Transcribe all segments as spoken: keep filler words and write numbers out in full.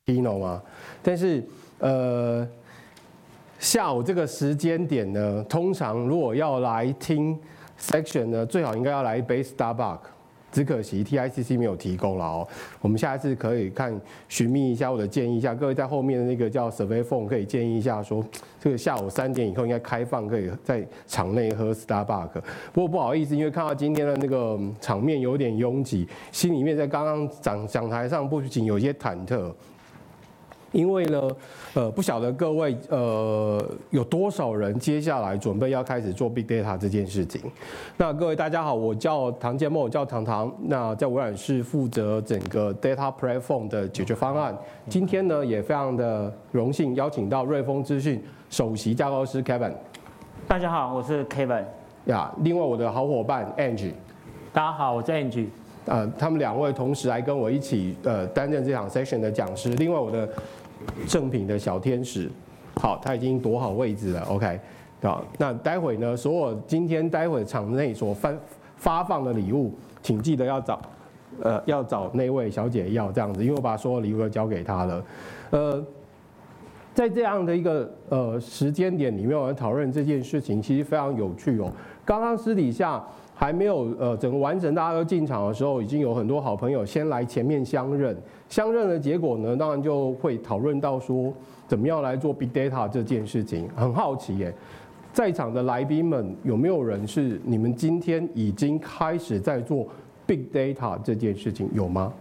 keynote 吗？但是呃，下午这个时间点呢，通常如果要来听 section 呢，最好应该要来一杯 Starbucks。只可惜 T I C C 没有提供了哦。我们下一次可以看寻觅一下，或者建议一下，各位在后面的那个叫 Survey Phone 可以建议一下说，这个下午三点以后应该开放，可以在场内喝 Starbucks。不过不好意思，因为看到今天的那个场面有点拥挤，心里面在刚刚讲讲台上不仅有些忐忑。因为呢，呃，不晓得各位呃有多少人接下来准备要开始做 Big Data 这件事情。那各位大家好，我叫唐建梦，我叫唐唐。那在微软是负责整个 Data Platform 的解决方案。今天呢，也非常的荣幸邀请到瑞丰资讯首席架构师 Kevin。 大家好，我是 Kevin。 呀，另外我的好伙伴 Angie。 大家好，我是 Angie。 呃，他们两位同时来跟我一起呃担任这场 session 的讲师。另外我的正品的小天使，好，他已经躲好位置了 ，OK， 好，那待会呢，所有今天待会场内所发发放的礼物，请记得要找，呃，要找那位小姐要这样子，因为我把所有礼物都交给她了，呃，在这样的一个呃时间点里面，我们讨论这件事情，其实非常有趣哦。刚刚私底下还没有呃整个完整，大家都进场的时候，已经有很多好朋友先来前面相认。相认的结果呢，当然就会讨论到说，怎么样来做 Big Data 这件事情。很好奇耶，在场的来宾们有没有人是你们今天已经开始在做 Big Data 这件事情？有吗？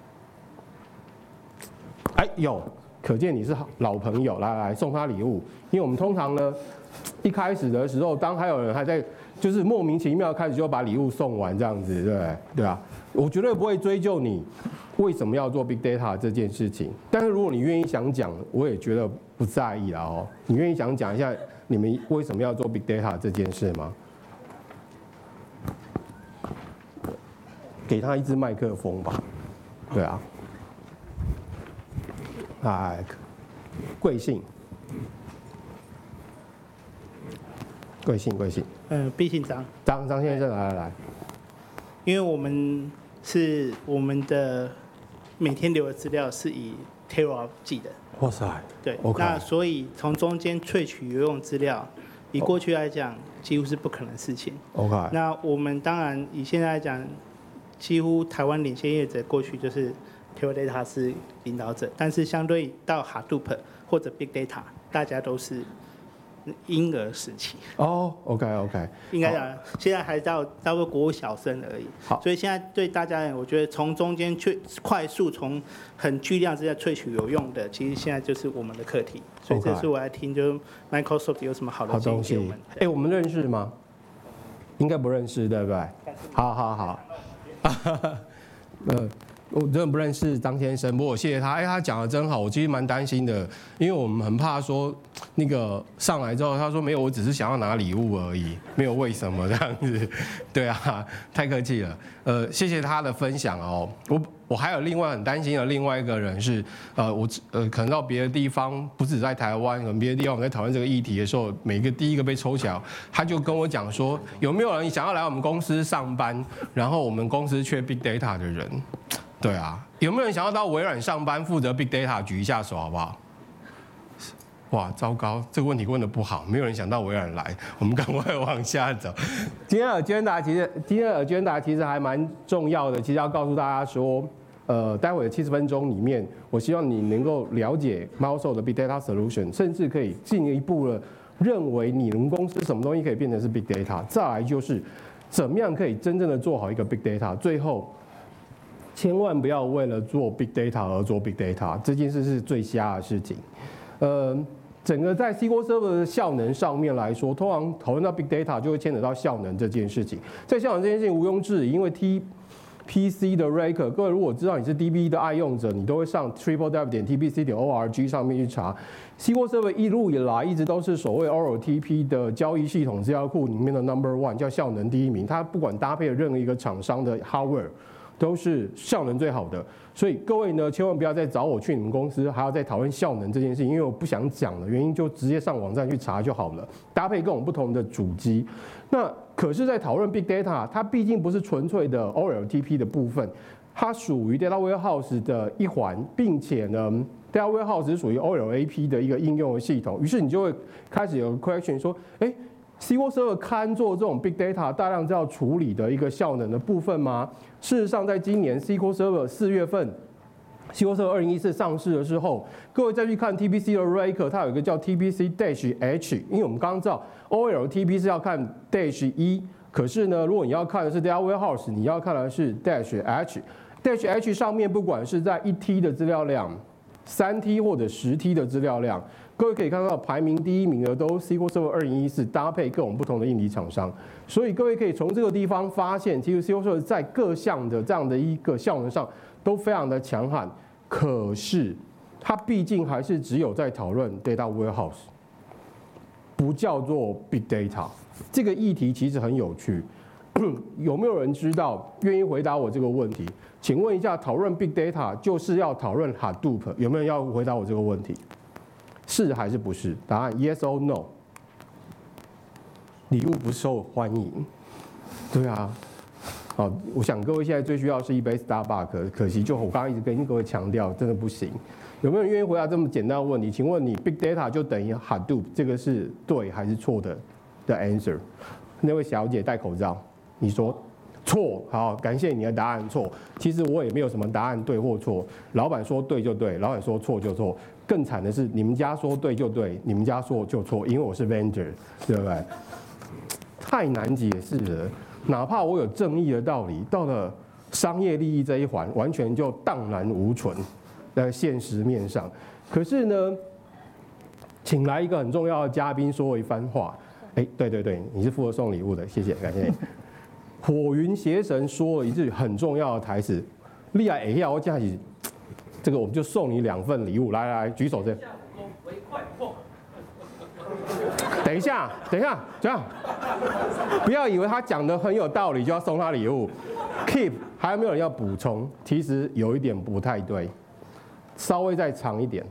哎，有，可见你是老朋友，来来送他礼物。因为我们通常呢，一开始的时候，当还有人还在就是莫名其妙开始就把礼物送完这样子，对不对？对啊，我绝对不会追究你为什么要做 Big Data 这件事情。但是如果你愿意想讲，我也觉得不在意啦哦。你愿意想讲一下你们为什么要做 Big Data 这件事吗？给他一支麦克风吧，对啊。哎，贵姓？贵姓？贵姓？ 呃，毕姓张。 张张先生，来来来。 因为我们是我们的每天留的资料是以 Tera 记的。 哇塞。 对。 Okay. 那所以从中间萃取有用资料，以过去来讲，几乎是不可能的事情。 OK。 那我们当然以现在来讲，几乎台湾领先业者过去就是 Teradata 是领导者，但是相对到 Hadoop 或者 Big Data， 大家都是婴儿时期。 哦 ，OK OK。 应该讲，现在还到到个国小生而已。 好， 所以现在对大家而言，我觉得从中间去快速从很巨量之下萃取有用的，其实现在就是我们的课题。所以这是我来听，就是 Microsoft 有什么好的建议给我们。 哎，我们认识吗？应该不认识，对不对？好好好。呃，我真的不认识张先生，不过我谢谢他。哎，他讲的真好，我其实蛮担心的，因为我们很怕说那个上来之后，他说没有，我只是想要拿礼物而已，没有为什么这样子。对啊，太客气了。呃，谢谢他的分享哦。我我还有另外很担心的另外一个人是，呃，我呃可能到别的地方，不止在台湾，可能别的地方我们在讨论这个议题的时候，每个第一个被抽起来，他就跟我讲说，有没有人想要来我们公司上班，然后我们公司缺 Big Data 的人？对啊，有没有人想要到微软上班，负责 Big Data？ 举一下手好不好？哇，糟糕，这个问题问得不好，没有人想到微软来，我们赶快往下走。今天的 agenda 其实，今天的 agenda 其实还蛮重要的，其实要告诉大家说，呃，待会的七十分钟里面，我希望你能够了解 Microsoft 的 Big Data Solution， 甚至可以进一步的认为你们公司什么东西可以变成是 Big Data。再来就是怎么样可以真正的做好一个 Big Data。最后，千万不要为了做 Big Data 而做 Big Data， 这件事是最瞎的事情。呃，整个在 S Q L Server 的效能上面来说，通常讨论到 Big Data 就会牵扯到效能这件事情。在效能这件事情毋庸置疑，因为 T P C 的 Raker， 各位如果知道你是 D B 的爱用者，你都会上 triple w 点 t p c 点 org 上面去查。S Q L Server 一路以来一直都是所谓 O L T P 的交易系统资料库里面的 number one， 叫效能第一名。它不管搭配任何一个厂商的 hardware， 都是效能最好的。所以各位呢，千万不要再找我去你们公司，还要再讨论效能这件事情，因为我不想讲了，原因就直接上网站去查就好了，搭配各种不同的主机。那可是，在讨论 Big Data， 它毕竟不是纯粹的 O L T P 的部分，它属于 Data Warehouse 的一环，并且呢， Data Warehouse 是属于 O L A P 的一个应用的系统，于是你就会开始有个 question 说，哎 ，S Q L Server 堪做这种 Big Data 大量要处理的一个效能的部分吗？事实上，在今年 S Q L Server 四月份 S Q L Server 二零一四上市的时候，各位再去看 T P C 的 Raker， 它有一个叫 T P C Dash H， 因为我们刚刚知道 O L T P 是要看 Dash 一，可是呢，如果你要看的是 Data Warehouse， 你要看的是 Dash H。Dash H 上面不管是在一 T 的资料量、三 T 或者十 T 的资料量，各位可以看到排名第一名的都是 S Q L Server 二零一四搭配各种不同的硬体厂商，所以各位可以从这个地方发现，其实 S Q L Server 在各项的这样的一个效能上都非常的强悍。可是它毕竟还是只有在讨论 Data Warehouse， 不叫做 Big Data。这个议题其实很有趣，有没有人知道愿意回答我这个问题？请问一下，讨论 Big Data 就是要讨论 Hadoop， 有没有人要回答我这个问题？是还是不是？答案 Yes or No。礼物不受欢迎，对啊。好，我想各位现在最需要是一杯 Starbucks， 可惜就我刚刚一直跟各位强调，真的不行。有没有人愿意回答这么简单的问题？请问你 Big Data 就等于 Hadoop， 这个是对还是错的的 answer？ 那位小姐戴口罩，你说错。好，感谢你的答案错。其实我也没有什么答案对或错，老板说对就对，老板说错就错。更惨的是，你们家说对就对，你们家说就错，因为我是 vendor， 对不对？太难解释了。哪怕我有正义的道理，到了商业利益这一环，完全就荡然无存，在现实面上。可是呢，请来一个很重要的嘉宾说一番话。哎，对对对，你是负责送礼物的，谢谢，感谢你。火云邪神说了一句很重要的台词：“厉害，哎呀，我这样子，这个我们就送你两份礼物。来来来，举手这。”等一下，等一下，这样，不要以为他讲的很有道理就要送他礼物。Keep， 还有没有人要补充？其实有一点不太对，稍微再长一点。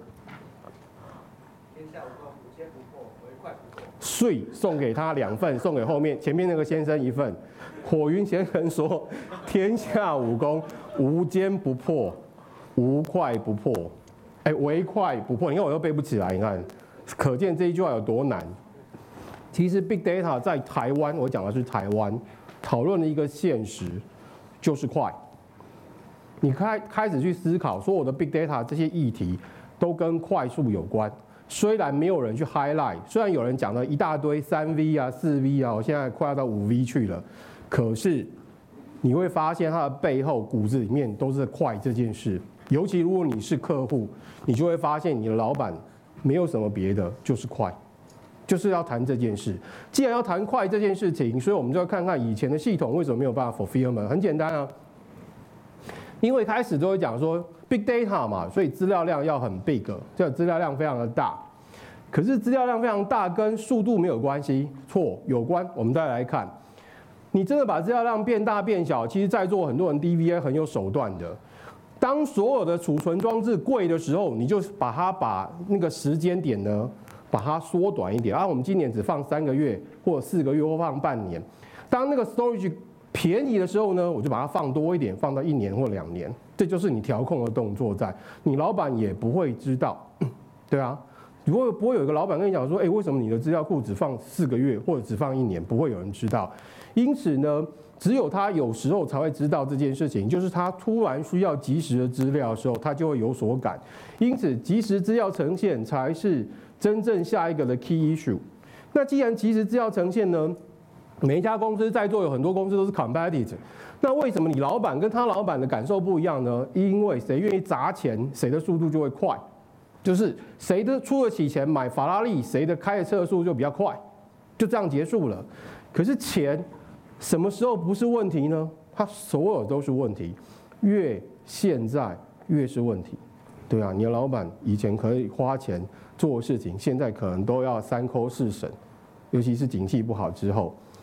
税送给他两份，送给后面前面那个先生一份。火云先生说：“天下武功无坚不破，无快不破。”哎，唯快不破，你看我又背不起来，你看，可见这一句话有多难。其实 Big Data 在台湾，我讲的是台湾讨论的一个现实，就是快。你开开始去思考，所有的 Big Data 这些议题都跟快速有关。虽然没有人去 highlight， 虽然有人讲了一大堆三 V 啊、四 V 啊，我现在快要到五 V 去了，可是你会发现它的背后骨子里面都是快这件事。尤其如果你是客户，你就会发现你的老板没有什么别的，就是快。就是要谈这件事。既然要谈快这件事情，所以我们就要看看以前的系统为什么没有办法 fulfillment。很简单啊，因为开始都会讲说 big data 嘛，所以资料量要很 big， 这个资料量非常的大。可是资料量非常大跟速度没有关系，错，有关。我们再来看，你真的把资料量变大变小，其实在座很多人 D V A 很有手段的。当所有的储存装置贵的时候，你就把它把那个时间点呢，把它缩短一点啊。我们今年只放三个月，或者四个月，或放半年。当那个 storage 便宜的时候呢，我就把它放多一点，放到一年或两年。这就是你调控的动作在，你老板也不会知道，对啊。不会不会有一个老板跟你讲说，哎，为什么你的资料库只放四个月或者只放一年？不会有人知道。因此呢，只有他有时候才会知道这件事情，就是他突然需要即时的资料的时候，他就会有所感。因此，即时资料呈现才是真正下一个的 key issue。那既然即时资料呈现呢，每一家公司在座有很多公司都是 competitive， 那为什么你老板跟他老板的感受不一样呢？因为谁愿意砸钱，谁的速度就会快。就是谁的出得起钱买法拉利，谁的开的车速就比较快，就这样结束了。可是钱什么时候不是问题呢？它所有都是问题，越现在越是问题。对啊，你的老板以前可以花钱做事情，现在可能都要三抠四审，尤其是景气不好之后。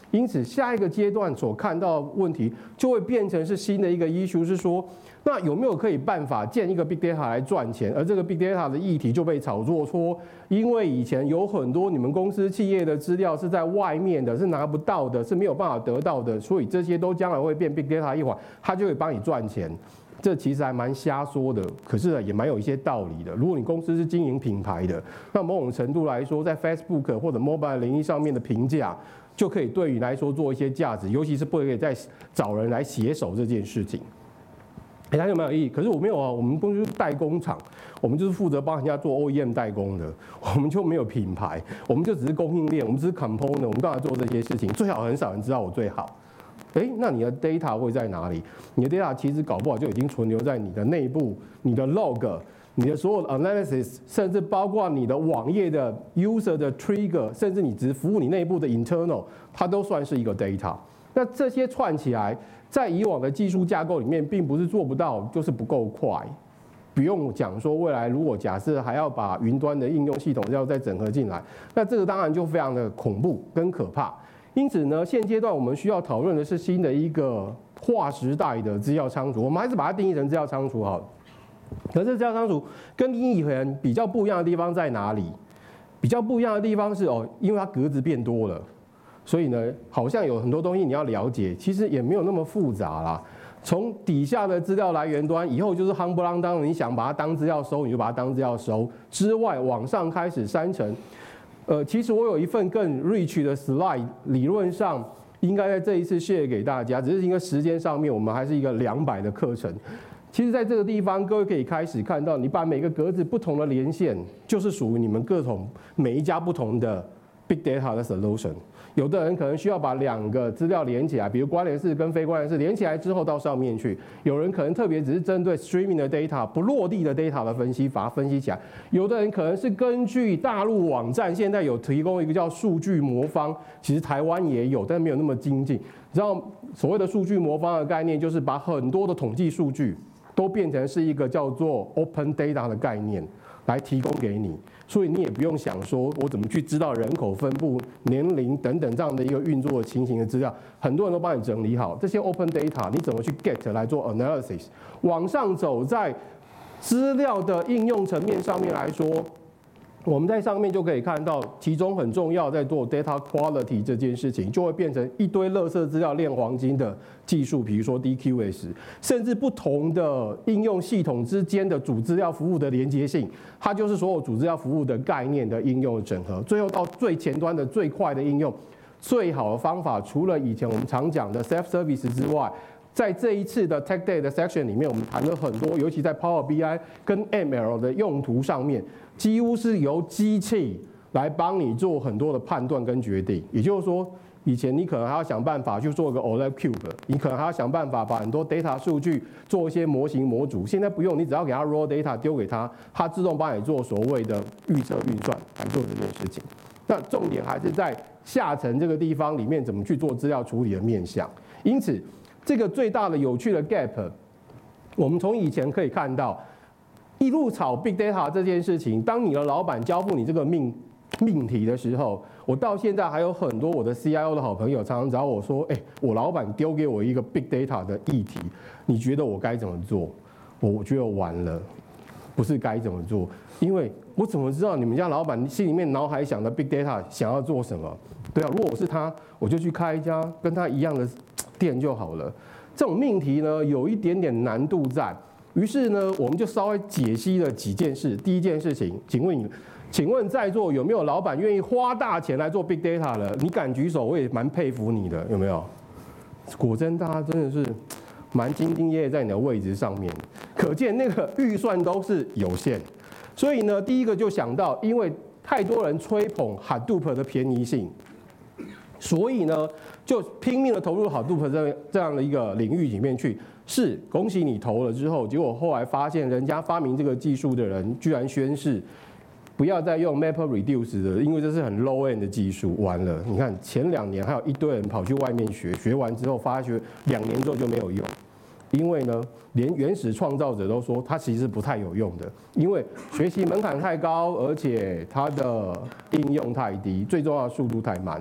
因此，下一个阶段所看到的问题就会变成是新的一个 issue， 是说，那有没有可以办法建一个 big data 来赚钱？而这个 big data 的议题就被炒作说，因为以前有很多你们公司企业的资料是在外面的，是拿不到的，是没有办法得到的，所以这些都将来会变 big data 一环，它就会帮你赚钱。这其实还蛮瞎说的，可是也蛮有一些道理的。如果你公司是经营品牌的，那某种程度来说，在 Facebook 或者 Mobile 领域上面的评价，就可以对你来说做一些价值，尤其是不可以再找人来携手这件事情。哎，它就蛮有意义。可是我没有啊，我们公司是代工厂，我们就是负责帮人家做 O E M 代工的，我们就没有品牌，我们就只是供应链，我们只是 component， 我们干嘛做这些事情？最好很少人知道我最好。哎，那你的 data 会在哪里？你的 data 其实搞不好就已经存留在你的内部、你的 log、你的所有的 analysis， 甚至包括你的网页的 user 的 trigger， 甚至你只服务你内部的 internal， 它都算是一个 data。那这些串起来，在以往的技术架构里面，并不是做不到，就是不够快。不用讲说未来如果假设还要把云端的应用系统要再整合进来，那这个当然就非常的恐怖跟可怕。因此呢，现阶段我们需要讨论的是新的一个划时代的资料仓储，我们还是把它定义成资料仓储好了。可是资料仓储跟以前比较不一样的地方在哪里？比较不一样的地方是哦，因为它格子变多了，所以呢，好像有很多东西你要了解，其实也没有那么复杂啦。从底下的资料来源端，以后就是夯不啷当，你想把它当资料收，你就把它当资料收。之外，往上开始删成。呃，其实我有一份更 rich 的 slide， 理论上应该在这一次 share 给大家，只是因为时间上面我们还是一个两百的课程。其实在这个地方，各位可以开始看到，你把每个格子不同的连线，就是属于你们各种每一家不同的 big data 的 solution。有的人可能需要把两个资料连起来，比如关联式跟非关联式连起来之后到上面去。有人可能特别只是针对 streaming 的 data 不落地的 data 的分析，把它分析起来。有的人可能是根据大陆网站现在有提供一个叫数据魔方，其实台湾也有，但没有那么精进。你知道所谓的数据魔方的概念，就是把很多的统计数据都变成是一个叫做 open data 的概念来提供给你。所以你也不用想说我怎么去知道人口分布、年龄等等这样的一个运作的情形的资料，很多人都帮你整理好这些 open data， 你怎么去 get 来做 analysis？ 往上走，在资料的应用层面上面来说，我们在上面就可以看到，其中很重要在做 data quality 这件事情，就会变成一堆垃圾资料炼黄金的技术，比如说 D Q S， 甚至不同的应用系统之间的主资料服务的连接性，它就是所有主资料服务的概念的应用整合，最后到最前端的最快的应用。最好的方法，除了以前我们常讲的 self service 之外，在这一次的 Tech Day 的 section 里面，我们谈了很多，尤其在 Power B I 跟 M L 的用途上面，几乎是由机器来帮你做很多的判断跟决定。也就是说，以前你可能还要想办法去做一个 O L E D Cube， 你可能还要想办法把很多 data 数据做一些模型模组。现在不用，你只要给它 raw data 丢给它，它自动帮你做所谓的预测运算来做这件事情。那重点还是在下层这个地方里面怎么去做资料处理的面向。因此，这个最大的有趣的 gap， 我们从以前可以看到，一路炒 big data 这件事情，当你的老板交付你这个命命题的时候，我到现在还有很多我的 C I O 的好朋友常常找我说，哎、欸，我老板丢给我一个 big data 的议题，你觉得我该怎么做？我我觉得完了，不是该怎么做，因为我怎么知道你们家老板心里面脑海想的 big data 想要做什么？对啊，如果我是他，我就去开一家跟他一样的店就好了。这种命题呢，有一点点难度在。于是呢，我们就稍微解析了几件事。第一件事情，请问你，请问在座有没有老板愿意花大钱来做 big data 的？你敢举手，我也蛮佩服你的，有没有？果真大家真的是蛮兢兢业业在你的位置上面，可见那个预算都是有限。所以呢，第一个就想到，因为太多人吹捧 Hadoop 的便宜性。所以呢，就拼命的投入 Hadoop 这这样的一个领域里面去。是，恭喜你投了之后，结果后来发现人家发明这个技术的人居然宣誓不要再用 MapReduce 的，因为这是很 low end 的技术。完了，你看前两年还有一堆人跑去外面学，学完之后发觉两年之后就没有用。因为呢，连原始创造者都说它其实不太有用的，因为学习门槛太高，而且它的应用太低，最重要的速度太慢。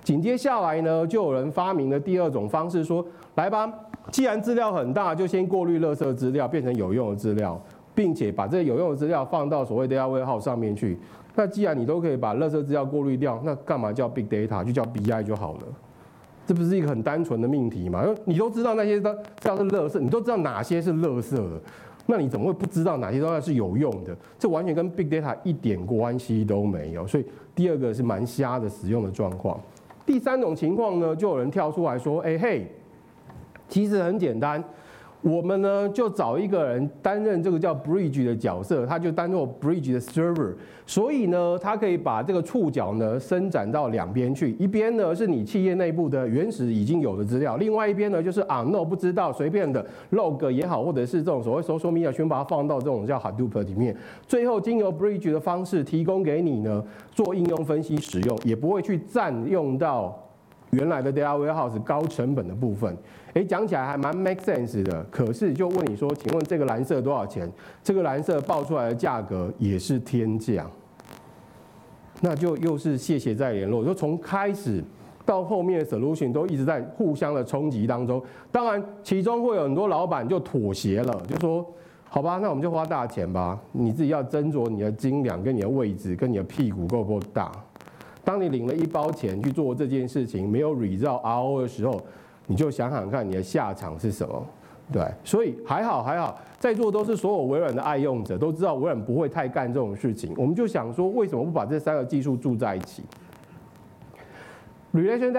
紧接下来呢，就有人发明了第二种方式，说来吧，既然资料很大，就先过滤垃圾资料，变成有用的资料，并且把这个有用的资料放到所谓 data warehouse 上面去。那既然你都可以把垃圾资料过滤掉，那干嘛叫 big data？ 就叫 B I 就好了。这不是一个很单纯的命题嘛？因为你都知道那些都叫是垃圾，你都知道哪些是垃圾的，那你怎么会不知道哪些东西是有用的？这完全跟 big data 一点关系都没有。所以第二个是蛮瞎的使用的状况。第三种情况呢，就有人跳出来说：“哎、欸、嘿，其实很简单。”我们呢就找一个人担任这个叫 bridge 的角色，他就当做 bridge 的 server， 所以呢，他可以把这个触角呢伸展到两边去，一边呢是你企业内部的原始已经有的资料，另外一边呢就是 unknown 不知道随便的 log 也好，或者是这种所谓 social media 全把它放到这种叫 Hadoop 里面，最后经由 bridge 的方式提供给你呢做应用分析使用，也不会去占用到原来的 data warehouse 高成本的部分。哎，讲起来还蛮 make sense 的，可是就问你说，请问这个蓝色多少钱？这个蓝色报出来的价格也是天价，那就又是谢谢再联络。就从开始到后面的 solution 都一直在互相的冲击当中。当然，其中会有很多老板就妥协了，就说好吧，那我们就花大钱吧，你自己要斟酌你的斤两、跟你的位置、跟你的屁股够不够大。当你领了一包钱去做这件事情，没有 result R O 的时候，你就想想看你的下场是什么，对，所以还好还好，在座都是所有微软的爱用者，都知道微软不会太干这种事情。我们就想说，为什么不把这三个技术住在一起 ？Relation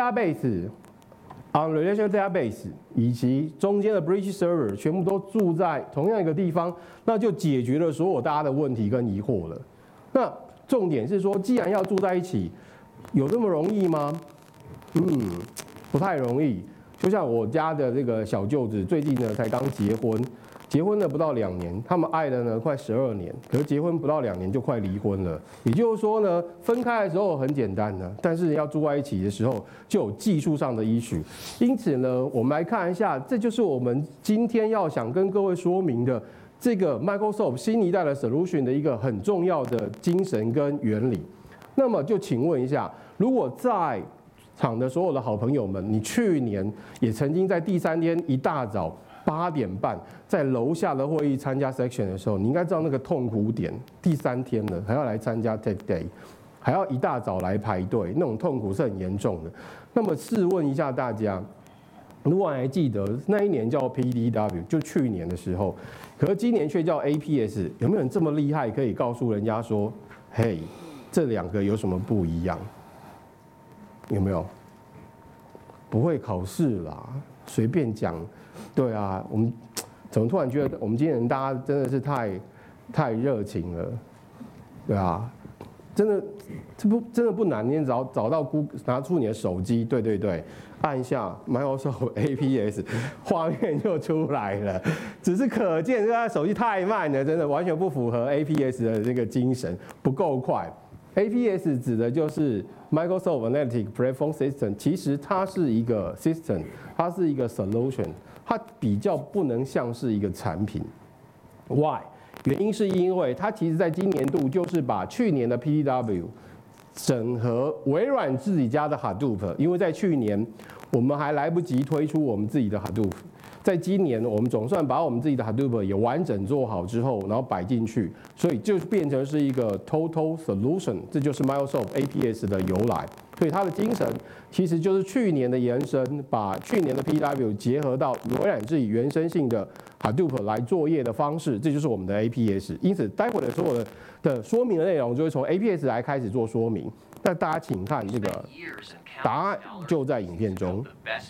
database、on relation database 以及中间的 bridge server 全部都住在同样一个地方，那就解决了所有大家的问题跟疑惑了。那重点是说，既然要住在一起，有这么容易吗？嗯，不太容易。就像我家的这个小舅子，最近呢才刚结婚，结婚了不到两年，他们爱了呢快十二年，可是结婚不到两年就快离婚了。也就是说呢，分开的时候很简单的，但是要住在一起的时候就有技术上的依据。因此呢，我们来看一下，这就是我们今天要想跟各位说明的这个 Microsoft 新一代的 solution 的一个很重要的精神跟原理。那么就请问一下，如果在场的所有的好朋友们，你去年也曾经在第三天一大早八点半在楼下的会议参加 section 的时候，你应该知道那个痛苦点。第三天了，还要来参加 Tech Day， 还要一大早来排队，那种痛苦是很严重的。那么试问一下大家，如果还记得那一年叫 P D W， 就去年的时候，可是今年却叫 A P S， 有没有人这么厉害可以告诉人家说，嘿，这两个有什么不一样？有没有？不会考试啦，随便讲。对啊，我们怎么突然觉得我们今年大家真的是太太热情了？对啊，真的这不真的不难，你找找到 Google， 拿出你的手机，对对对，按一下 Microsoft A P S， 画面就出来了。只是可见这台手机太慢了，真的完全不符合 A P S 的这个精神，不够快。A P S 指的就是 Microsoft Analytics Platform System， 其实它是一个 system， 它是一个 solution， 它比较不能像是一个产品。Why？ 原因是因为它其实在今年度就是把去年的 P D W 整合微软自己家的 Hadoop， 因为在去年我们还来不及推出我们自己的 Hadoop。在今年，我们总算把我们自己的 Hadoop 也完整做好之后，然后摆进去，所以就变成是一个 Total Solution， 这就是 Microsoft A P S 的由来。所以它的精神其实就是去年的延伸，把去年的 P W 结合到微软自己原生性的 Hadoop 来作业的方式，这就是我们的 A P S。因此，待会的所有的的说明的内容就会从 A P S 来开始做说明。那大家请看这个答案就在影片中。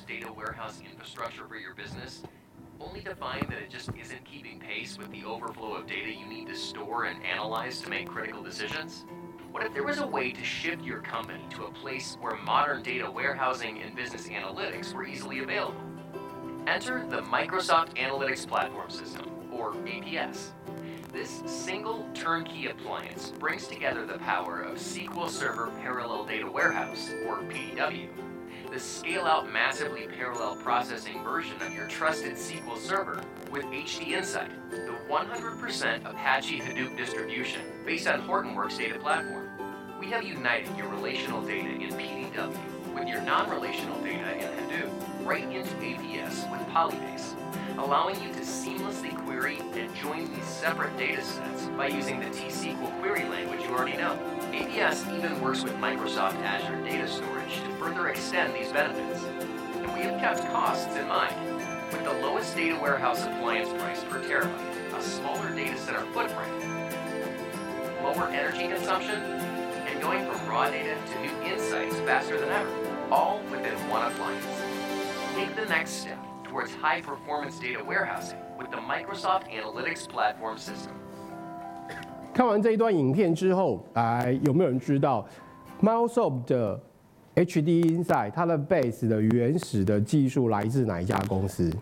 Only to find that it just isn't keeping pace with the overflow of data you need to store and analyze to make critical decisions? What if there was a way to shift your company to a place where modern data warehousing and business analytics were easily available? Enter the Microsoft Analytics Platform System, or A P S. This single turnkey appliance brings together the power of S Q L Server Parallel Data Warehouse, or P D W, the scale-out massively parallel processing version of your trusted S Q L Server with H D Insight, the one hundred percent Apache Hadoop distribution based on Hortonworks data platform. We have united your relational data in P D W with your non-relational data in Hadoop right into A P S with Polybase, allowing you to seamlessly query and join these separate data sets by using the T S Q L query language you already know. A P S even works with Microsoft Azure Data Storage to further extend these benefits. And we have kept costs in mind. With the lowest data warehouse appliance price per terabyte, a smaller data center footprint, lower energy consumption, and going from raw data to new insights faster than ever, all within one appliance. Take the next step towards high-performance data warehousing with the Microsoft Analytics Platform System. 看完这一段影片之后，来有没有人知道 Microsoft 的 H D Insight 它的 base 的原始的技术来自哪一家公司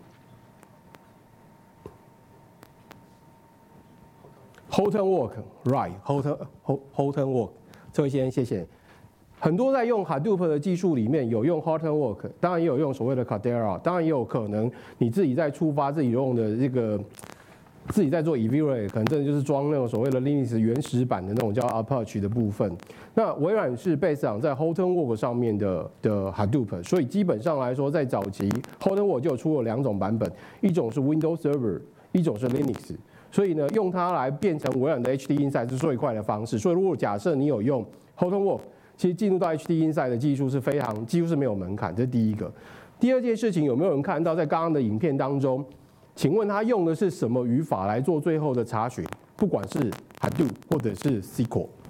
？Houghton Work Right，Houghton Houghton Work， 这位先生谢谢。很多在用 Hadoop 的技术里面有用 Houghton Work， 当然也有用所谓的 Caldera， 当然也有可能你自己在触发自己用的这个。自己在做 evaluate， 可能真的就是装那种所谓的 Linux 原始版的那种叫 Apache 的部分。那微软是 base 在 Houghton Work 上面的的 Hadoop， 所以基本上来说，在早期 Houghton Work 就有出了两种版本，一种是 Windows Server， 一种是 Linux。所以呢，用它来变成微软的 H D Insight 是最快的方式。所以如果假设你有用 Houghton Work， 其实进入到 H D Insight 的技术是非常几乎是没有门槛，这是第一个。第二件事情，有没有人看到在刚刚的影片当中？请问他用的是什么语法来做最后的查询？不管是 Hadoop 或者是 S Q L，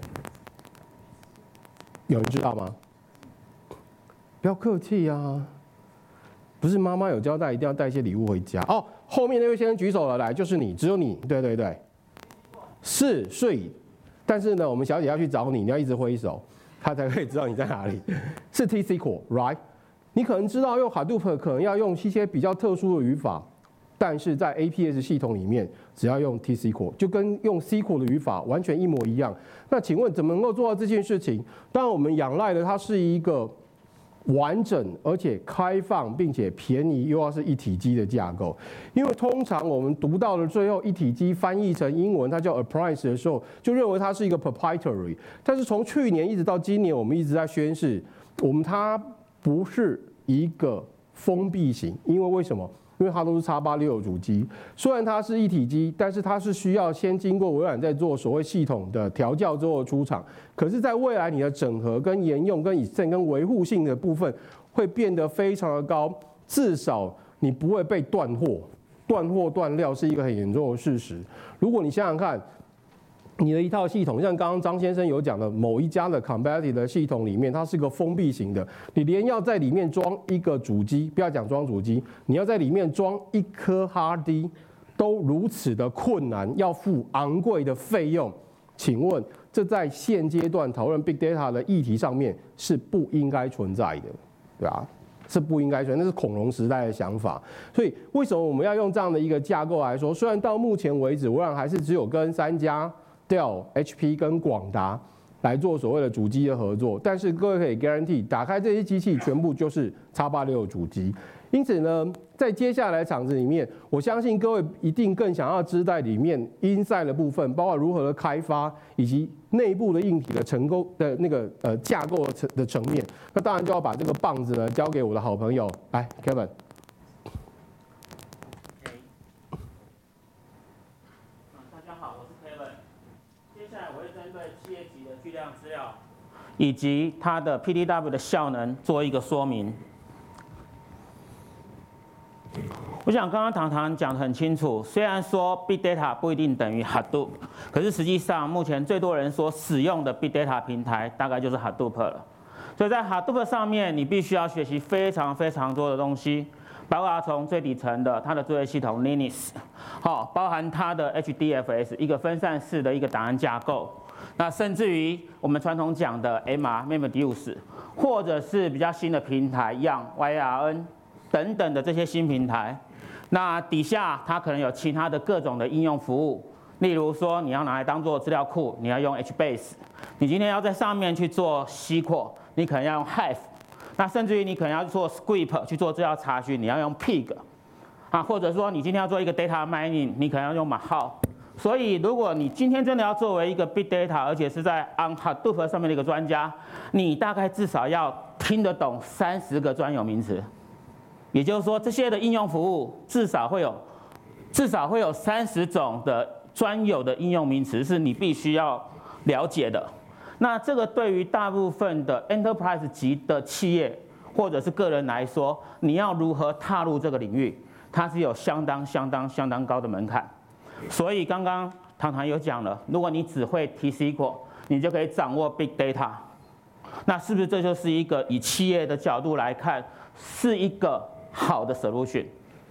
有人知道吗？不要客气啊！不是妈妈有交代一定要带一些礼物回家哦。后面那位先生举手了，来，就是你，只有你，对对对，是睡。但是呢，我们小姐要去找你，你要一直挥手，她才可以知道你在哪里。是 T S Q L，right？ 你可能知道用 Hadoop 可能要用一些比较特殊的语法。但是在 A P S 系统里面，只要用 T S Q L， 就跟用 S Q L 的语法完全一模一样。那请问怎么能够做到这件事情？当然，我们仰赖的它是一个完整而且开放并且便宜又要是一体机的架构。因为通常我们读到了最后一体机翻译成英文，它叫 appliance 的时候，就认为它是一个 proprietary。但是从去年一直到今年，我们一直在宣示，我们它不是一个封闭型，因为为什么？因为它都是 X 八六六 主机，虽然它是一体机，但是它是需要先经过微软在做所谓系统的调教之后出厂。可是，在未来你的整合、跟沿用、跟以线、跟维护性的部分会变得非常的高，至少你不会被断货。断货断料是一个很严重的事实。如果你想想看，你的一套系统，像刚刚张先生有讲的，某一家的 competitive 的系统里面，它是个封闭型的，你连要在里面装一个主机，不要讲装主机，你要在里面装一颗 hard disk， 都如此的困难，要付昂贵的费用。请问，这在现阶段讨论 big data 的议题上面是不应该存在的，对吧？是不应该存在，那是恐龙时代的想法。所以，为什么我们要用这样的一个架构来说？虽然到目前为止，微软还是只有跟三家。Dell、H P 跟广达来做所谓的主机的合作，但是各位可以 guarantee 打开这些机器全部就是 X 八六六 主机。因此呢，在接下来场子里面，我相信各位一定更想要知道里面 Insight 的部分，包括如何的开发以及内部的硬体的成功的那个呃架构的层的层面。那当然就要把这个棒子呢交给我的好朋友，来 Kevin。 资料以及它的 P D W 的效能做一个说明。我想刚刚唐唐讲得很清楚，虽然说 Big Data 不一定等于 Hadoop， 可是实际上目前最多人所使用的 Big Data 平台大概就是 Hadoop 了。所以在 Hadoop 上面，你必须要学习非常非常多的东西，包括从最底层的它的作业系统 Linux， 好，包含它的 H D F S 一个分散式的一个档案架构。那甚至于我们传统讲的 M R、MapReduce， 或者是比较新的平台，像 Y R N 等等的这些新平台，那底下它可能有其他的各种的应用服务，例如说你要拿来当做资料库，你要用 H base， 你今天要在上面去做 S Q L， 你可能要用 Hive， 那甚至于你可能要做 Script 去做资料查询，你要用 Pig， 啊，或者说你今天要做一个 data mining， 你可能要用 Mahau。 所以如果你今天真的要作为一个 Big Data， 而且是在 on Hadoop 上面的一个专家，你大概至少要听得懂三十个专有名词。也就是说，这些的应用服务至少会有至少会有三十种的专有的应用名词是你必须要了解的。那这个对于大部分的 enterprise 级的企业或者是个人来说，你要如何踏入这个领域，它是有相当相当相当高的门槛。所以刚刚唐唐有讲了，如果你只会 T S Q L， 你就可以掌握 Big Data。那是不是这就是一个以企业的角度来看，是一个好的 solution？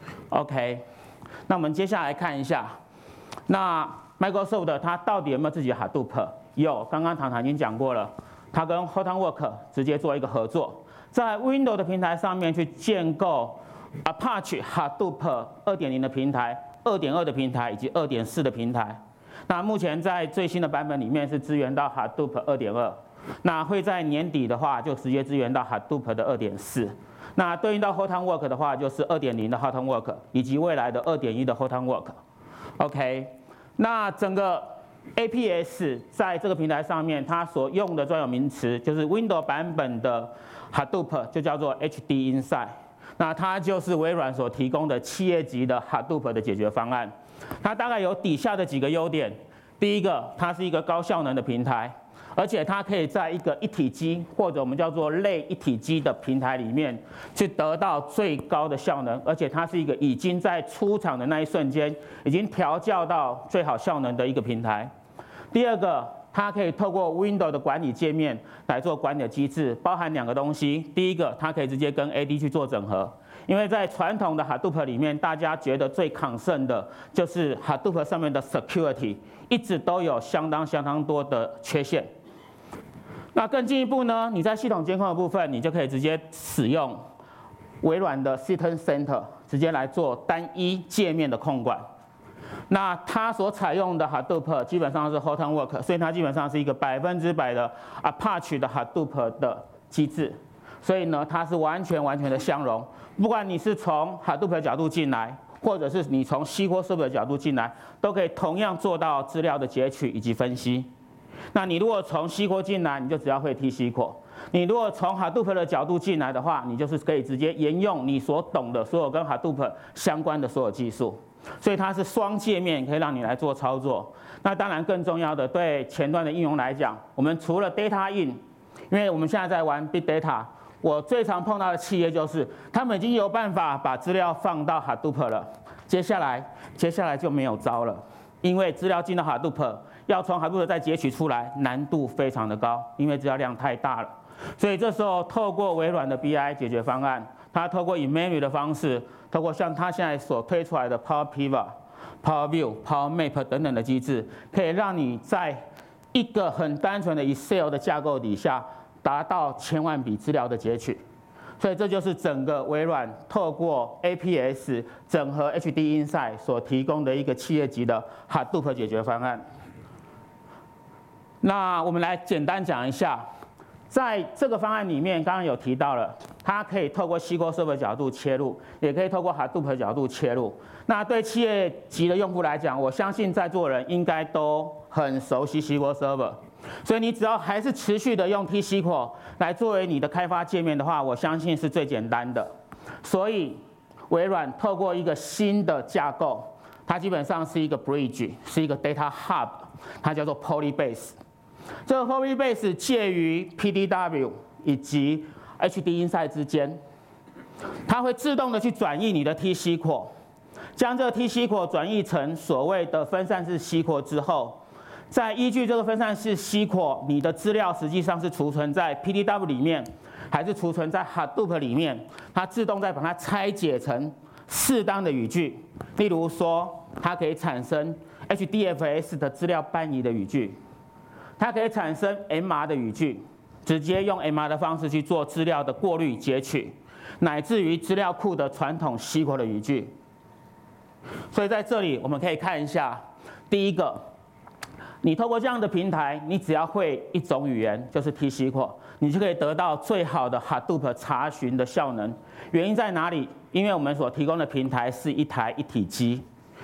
OK， 那我们接下来看一下，那 Microsoft 它到底有没有自己的 Hadoop？ 有，刚刚唐唐已经讲过了，它跟 Hortonworks 直接做一个合作，在 Windows 的平台上面去建构 Apache Hadoop 二点零 的平台、二点二 的平台以及二点四 的平台。那目前在最新的版本里面是支援到 Hadoop 二点二，那会在年底的话就直接支援到 Hadoop 的二点四。那对应到 Hortonworks 的话，就是二点零 的 Hortonworks 以及未来的二点一 的 Hortonworks。OK， 那整个 A P S 在这个平台上面，它所用的专有名词就是 Windows 版本的 Hadoop， 就叫做 H D Insight。那它就是微软所提供的企业级的 Hadoop 的解决方案。它大概有底下的几个优点：第一个，它是一个高效能的平台，而且它可以在一个一体机或者我们叫做类一体机的平台里面去得到最高的效能，而且它是一个已经在出厂的那一瞬间已经调教到最好效能的一个平台。第二个，它可以透过 Windows 的管理界面来做管理的机制，包含两个东西。第一个，它可以直接跟 A D 去做整合，因为在传统的 Hadoop 里面，大家觉得最concern的就是 Hadoop 上面的 security 一直都有相当相当多的缺陷。那更进一步呢，你在系统监控的部分，你就可以直接使用微软的 System Center 直接来做单一界面的控管。那它所采用的 Hadoop 基本上是 Hortonworks， 所以它基本上是一个百分之百的 Apache 的 Hadoop 的机制，所以呢，它是完全完全的相容。不管你是从 Hadoop 的角度进来，或者是你从 S Q L Server 的角度进来，都可以同样做到资料的截取以及分析。那你如果从 S Q L 进来，你就只要会 T S Q L； 你如果从 Hadoop 的角度进来的话，你就是可以直接沿用你所懂的所有跟 Hadoop 相关的所有技术。所以它是双界面，可以让你来做操作。那当然更重要的，对前端的应用来讲，我们除了 data in， 因为我们现在在玩 big data， 我最常碰到的企业就是他们已经有办法把资料放到 Hadoop 了，接下来接下来就没有招了，因为资料进到 Hadoop， 要从 Hadoop 再截取出来，难度非常的高，因为资料量太大了。所以这时候透过微软的 B I 解决方案，它透过 in-memory 的方式，透过像它现在所推出来的 Power Pivot、Power View、Power Map 等等的机制，可以让你在一个很单纯的 Excel 的架构底下，达到千万笔资料的截取。所以这就是整个微软透过 A P S 整合 H D Insight 所提供的一个企业级的 Hadoop 解决方案。那我们来简单讲一下。在这个方案里面，刚刚有提到了，它可以透过 S Q L Server 角度切入，也可以透过 Hadoop 的角度切入。那对企业级的用户来讲，我相信在座人应该都很熟悉 S Q L Server， 所以你只要还是持续的用 T S Q L 来作为你的开发界面的话，我相信是最简单的。所以微软透过一个新的架构，它基本上是一个 bridge， 是一个 data hub， 它叫做 Polybase。这个 Polybase 介于 P D W 以及 H D Insight 之间，它会自动的去转译你的 T S Q L， 将这个 T S Q L 转译成所谓的分散式 S Q L 之后，再依据这个分散式 S Q L， 你的资料实际上是储存在 P D W 里面，还是储存在 Hadoop 里面，它自动再把它拆解成适当的语句，例如说，它可以产生 H D F S 的资料搬移的语句。它可以产生 M R 的语句，直接用 M R 的方式去做资料的过滤截取，乃至于资料库的传统 S Q L 的语句。所以在这里我们可以看一下，第一个，你透过这样的平台，你只要会一种语言，就是 T S Q L， 你就可以得到最好的 Hadoop 查询的效能。原因在哪里？因为我们所提供的平台是一台一体机。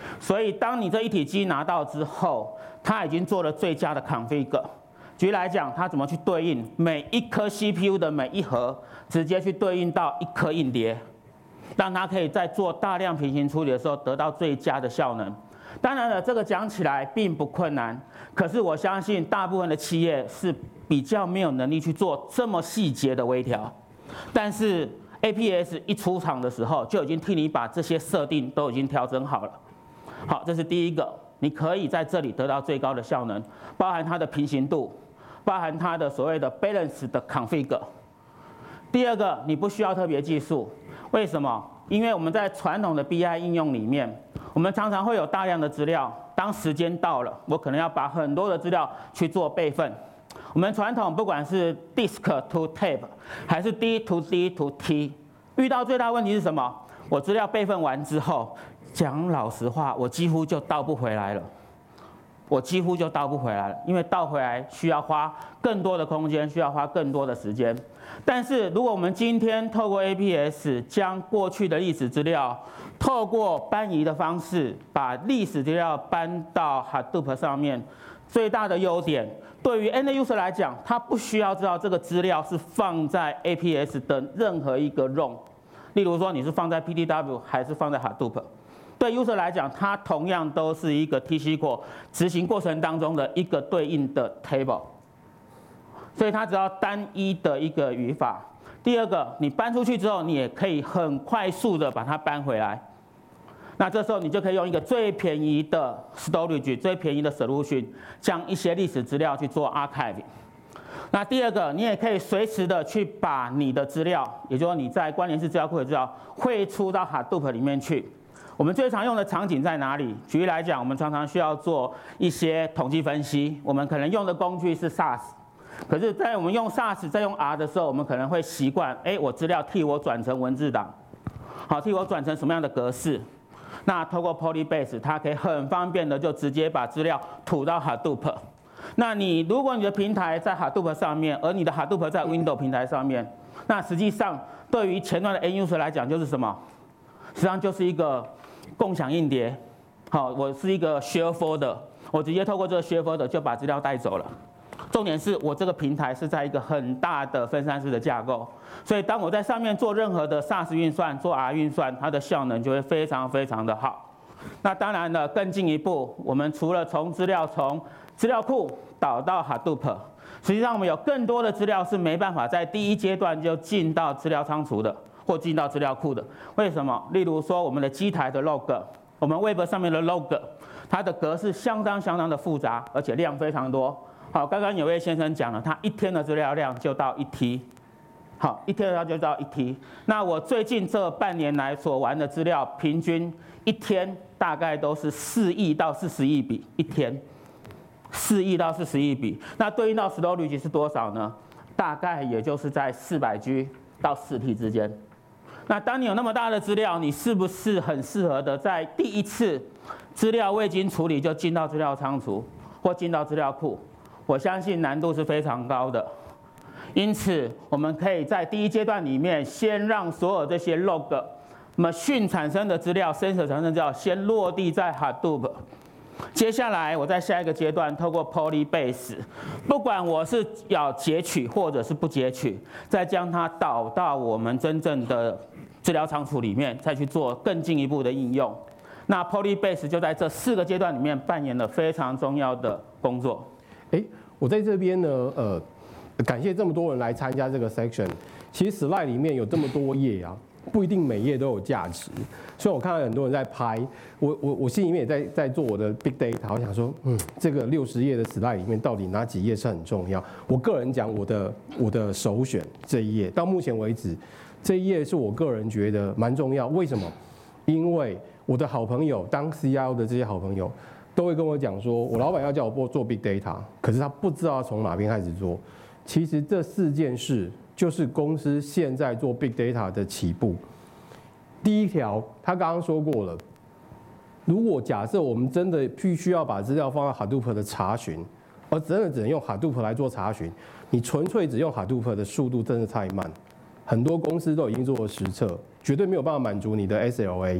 所以当你这一体机拿到之后，它已经做了最佳的 config。举例来讲，它怎么去对应每一颗 C P U 的每一核，直接去对应到一颗硬碟，让它可以在做大量平行处理的时候得到最佳的效能。当然了，这个讲起来并不困难，可是我相信大部分的企业是比较没有能力去做这么细节的微调。但是 A P S 一出厂的时候，就已经替你把这些设定都已经调整好了。好，这是第一个，你可以在这里得到最高的效能，包含它的平行度，包含它的所谓的 balance 的 config。第二个，你不需要特别技术，为什么？因为我们在传统的 B I 应用里面，我们常常会有大量的资料，当时间到了，我可能要把很多的资料去做备份。我们传统不管是 disk to tape 还是 D to D to T， 遇到最大问题是什么？我资料备份完之后，讲老实话，我几乎就倒不回来了。我几乎就倒不回来了，因为倒回来需要花更多的空间，需要花更多的时间。但是如果我们今天透过 A P S 将过去的历史资料，透过搬移的方式，把历史资料搬到 Hadoop 上面，最大的优点，对于 End User 来讲，他不需要知道这个资料是放在 A P S 的任何一个 row， 例如说你是放在 P T W 还是放在 Hadoop。对 user 来讲，它同样都是一个 T C Core 执行过程当中的一个对应的 table， 所以它只要单一的一个语法。第二个，你搬出去之后，你也可以很快速的把它搬回来。那这时候你就可以用一个最便宜的 storage、最便宜的 solution， 将一些历史资料去做 archive。那第二个，你也可以随时的去把你的资料，也就是说你在关联式资料库的资料汇出到 Hadoop 里面去。我们最常用的场景在哪里？举例来讲，我们常常需要做一些统计分析，我们可能用的工具是 S A S， 可是，在我们用 S A S 在用 R 的时候，我们可能会习惯，哎，我资料替我转成文字档，好，替我转成什么样的格式？那透过 Polybase， 它可以很方便的就直接把资料吐到 Hadoop。那你如果你的平台在 Hadoop 上面，而你的 Hadoop 在 Windows 平台上面，那实际上对于前端的 End User 来讲，就是什么？实际上就是一个共享硬碟，好，我是一个 share folder， 我直接透过这个 share folder 就把资料带走了。重点是我这个平台是在一个很大的分散式的架构，所以当我在上面做任何的 S A S 运算、做 R 运算，它的效能就会非常非常的好。那当然了，更进一步，我们除了从资料从资料库导到 Hadoop， 实际上我们有更多的资料是没办法在第一阶段就进到资料仓储的，或进到资料库的。为什么？例如说我们的机台的 log， 我们 Web 上面的 log， 它的格式相当相当的复杂，而且量非常多。好，刚刚有位先生讲了，他一天的资料量就到一 T， 好，一天的资料就到一 T。那我最近这半年来所玩的资料，平均一天大概都是四亿到四十亿笔一天，四亿到四十亿笔。那对应到 storage 是多少呢？大概也就是在四百 G 到四 T 之间。那当你有那么大的资料，你是不是很适合的在第一次资料未经处理就进到资料仓储或进到资料库？我相信难度是非常高的。因此，我们可以在第一阶段里面，先让所有这些 log、machine 产生的资料、sensor 产生的资料先落地在 Hadoop。接下来，我在下一个阶段，透过 Polybase， 不管我是要截取或者是不截取，再将它导到我们真正的资料仓储里面，再去做更进一步的应用。那 Polybase 就在这四个阶段里面扮演了非常重要的工作。 哎，我在这边呢，呃，感谢这么多人来参加这个 section。其实 slide 里面有这么多页啊，不一定每页都有价值。所以我看到很多人在拍，我我我心里面也在在做我的 big data， 我想说，嗯，这个六十页的 slide 里面到底哪几页是很重要？我个人讲，我的我的首选这一页，到目前为止，这一页是我个人觉得蛮重要。为什么？因为我的好朋友当 C I O 的这些好朋友。都会跟我讲说，我老板要叫我做 big data， 可是他不知道从哪边开始做。其实这四件事就是公司现在做 big data 的起步。第一条，他刚刚说过了，如果假设我们真的必须要把资料放到 Hadoop 的查询，而真的只能用 Hadoop 来做查询，你纯粹只用 Hadoop 的速度真的太慢。很多公司都已经做了实测，绝对没有办法满足你的 S L A。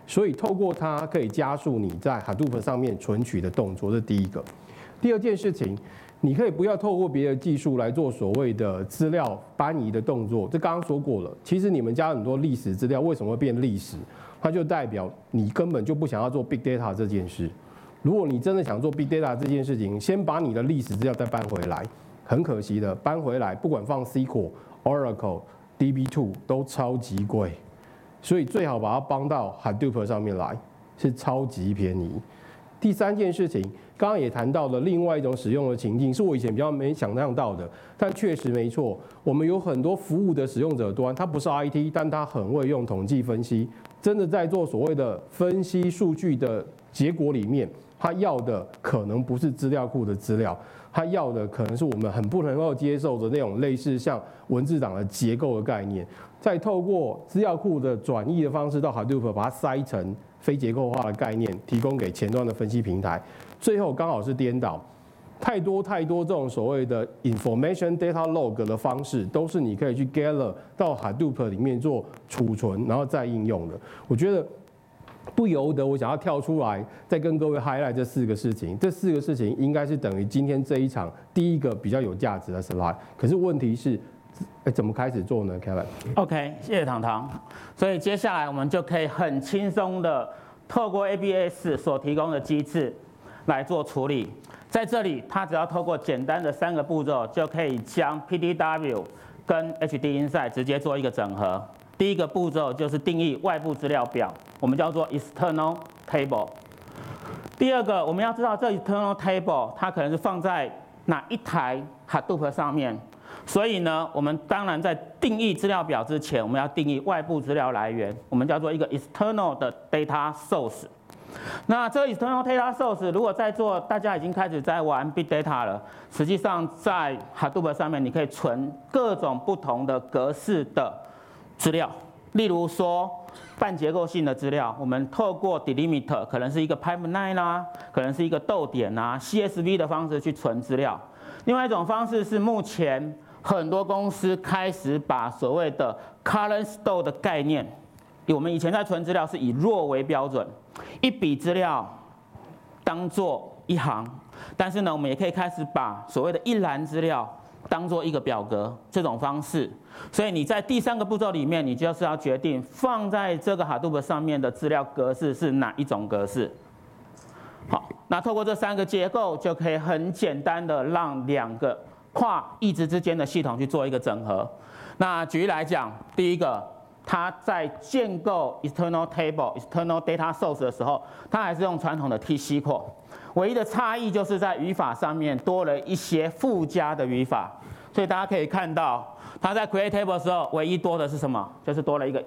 所以透过它可以加速你在 Hadoop 上面存取的动作，这是第一个。第二件事情，你可以不要透过别的技术来做所谓的资料搬移的动作，这刚刚说过了。其实你们家很多历史资料为什么会变历史？它就代表你根本就不想要做 big data 这件事。如果你真的想做 big data 这件事情，先把你的历史资料再搬回来。很可惜的，搬回来不管放 S Q L、Oracle、D B 二 都超级贵，所以最好把它搬到 Hadoop 上面来，是超级便宜。第三件事情，刚刚也谈到了另外一种使用的情境，是我以前比较没想象到的，但确实没错。我们有很多服务的使用者端，他不是 I T， 但他很会用统计分析，真的在做所谓的分析数据的结果里面，他要的可能不是资料库的资料，他要的可能是我们很不能够接受的那种类似像文字档的结构的概念，再透过资料库的转译的方式到 Hadoop 把它塞成非结构化的概念，提供给前端的分析平台。最后刚好是颠倒，太多太多这种所谓的 information data log 的方式，都是你可以去 gather 到 Hadoop 里面做储存，然后再应用的。我觉得不由得我想要跳出来，再跟各位 highlight 这四个事情。这四个事情应该是等于今天这一场第一个比较有价值的 slide。可是问题是，哎，怎么开始做呢 ，Kevin？ OK， 谢谢糖糖。所以接下来我们就可以很轻松的透过 A B S 所提供的机制来做处理。在这里，它只要透过简单的三个步骤，就可以将 P D W 跟 H D Insight 直接做一个整合。第一个步骤就是定义外部资料表，我们叫做 external table。第二个，我们要知道这 external table 它可能是放在哪一台 Hadoop 上面，所以呢，我们当然在定义资料表之前，我们要定义外部资料来源，我们叫做一个 external 的 data source。那这个 external data source 如果在座大家已经开始在玩 big data 了，实际上在 Hadoop 上面你可以存各种不同的格式的资料，例如说半结构性的资料，我们透过 delimiter 可能是一个 pipeline 啦，可能是一个逗点啊 ，C S V 的方式去存资料。另外一种方式是目前很多公司开始把所谓的 current store 的概念，我们以前在存资料是以 raw 为标准，一笔资料当做一行，但是呢，我们也可以开始把所谓的一栏资料当做一个表格这种方式。所以你在第三个步骤里面，你就是要决定放在这个 Hadoop 上面的资料格式是哪一种格式。好，那透过这三个结构，就可以很简单的让两个跨意志之间的系统去做一个整合。那举例来讲，第一个，它在建构 external table、external data source 的时候，它还是用传统的 T S Q L， 唯一的差异就是在语法上面多了一些附加的语法。所以大家可以看到，它在 create table 的时候，唯一多的是什么？就是多了一个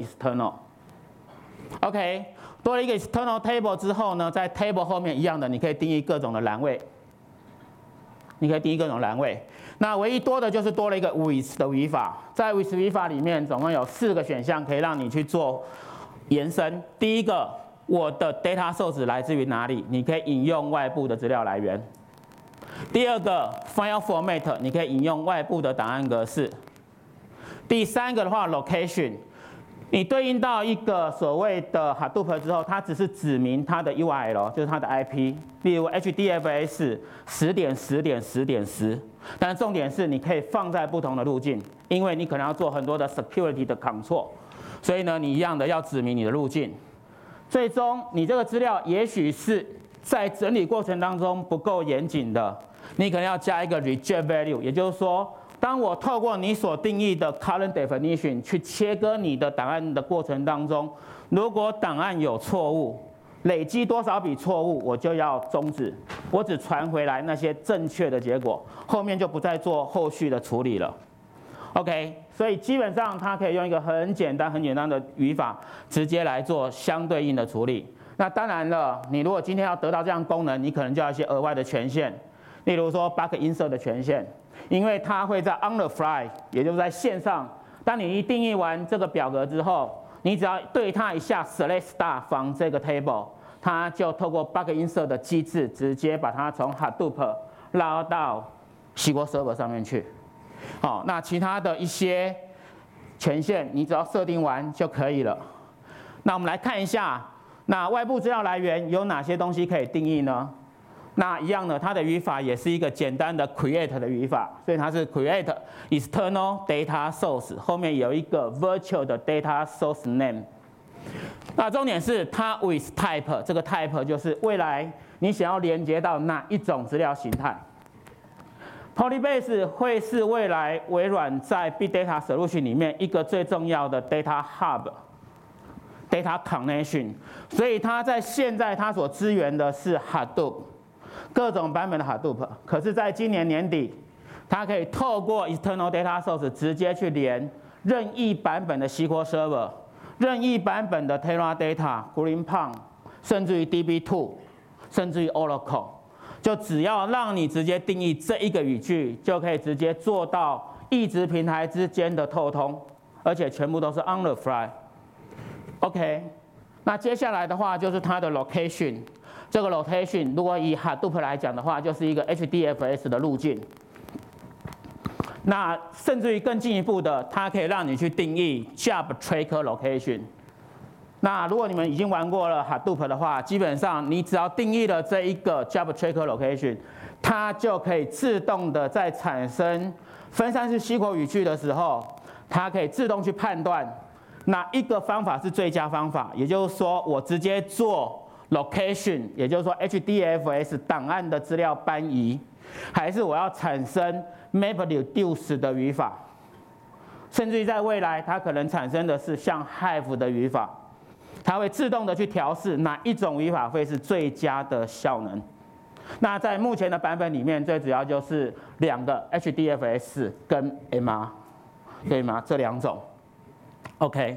external。OK， 多了一个 external table 之后呢，在 table 后面一样的，你可以定义各种的栏位。你可以定义各种栏位。那唯一多的就是多了一个 with 的语法，在 with 语法里面，总共有四个选项可以让你去做延伸。第一个，我的 data source 来自于哪里？你可以引用外部的资料来源。第二个 file format， 你可以引用外部的档案格式。第三个的话 location， 你对应到一个所谓的 Hadoop 之后，它只是指明它的 U R L， 就是它的 I P， 例如 H D F S 十点十点十点十，但是重点是你可以放在不同的路径，因为你可能要做很多的 security 的 control， 所以呢，你一样的要指明你的路径。最终，你这个资料也许是在整理过程当中不够严谨的，你可能要加一个 reject value， 也就是说，当我透过你所定义的 current definition 去切割你的档案的过程当中，如果档案有错误，累积多少笔错误，我就要终止，我只传回来那些正确的结果，后面就不再做后续的处理了。OK， 所以基本上它可以用一个很简单、很简单的语法，直接来做相对应的处理。那当然了，你如果今天要得到这样功能，你可能就要一些额外的权限，例如说 bug insert 的权限，因为它会在 on the fly， 也就是在线上，当你一定义完这个表格之后，你只要对它一下 select star from 这个 table， 它就透过 bug insert 的机制，直接把它从 Hadoop 拉到 S Q L Server 上面去。好，那其他的一些权限，你只要设定完就可以了。那我们来看一下那外部资料来源有哪些东西可以定义呢？那一样的，它的语法也是一个简单的 create 的语法，所以它是 create external data source， 后面有一个 virtual 的 data source name。那重点是它 with type， 这个 type 就是未来你想要连接到哪一种资料形态。Polybase 会是未来微软在 Big Data Solution 里面一个最重要的 data hub、data connection， 所以它在现在它所支援的是 Hadoop， 各种版本的 Hadoop， 可是在今年年底，它可以透过 external data source 直接去连任意版本的 S Q L Server、任意版本的 Teradata、Greenpond， 甚至于 D B 二， 甚至于 Oracle。就只要让你直接定义这一个语句，就可以直接做到异质平台之间的透通，而且全部都是 on the fly。OK， 那接下来的话就是它的 location， 这个 location 如果以 Hadoop 来讲的话，就是一个 H D F S 的路径。那甚至于更进一步的，它可以让你去定义 job tracker location。那如果你们已经玩过了 Hadoop 的话，基本上你只要定义了这一个 job tracker location， 它就可以自动的在产生分散式 S Q L 语句的时候，它可以自动去判断哪一个方法是最佳方法。也就是说，我直接做 location， 也就是说 H D F S 档案的资料搬移，还是我要产生 MapReduce 的语法，甚至于在未来，它可能产生的是像 Hive 的语法。它会自动的去调试哪一种语法会是最佳的效能。那在目前的版本里面，最主要就是两个 H D F S 跟 M R， 对吗？这两种。OK。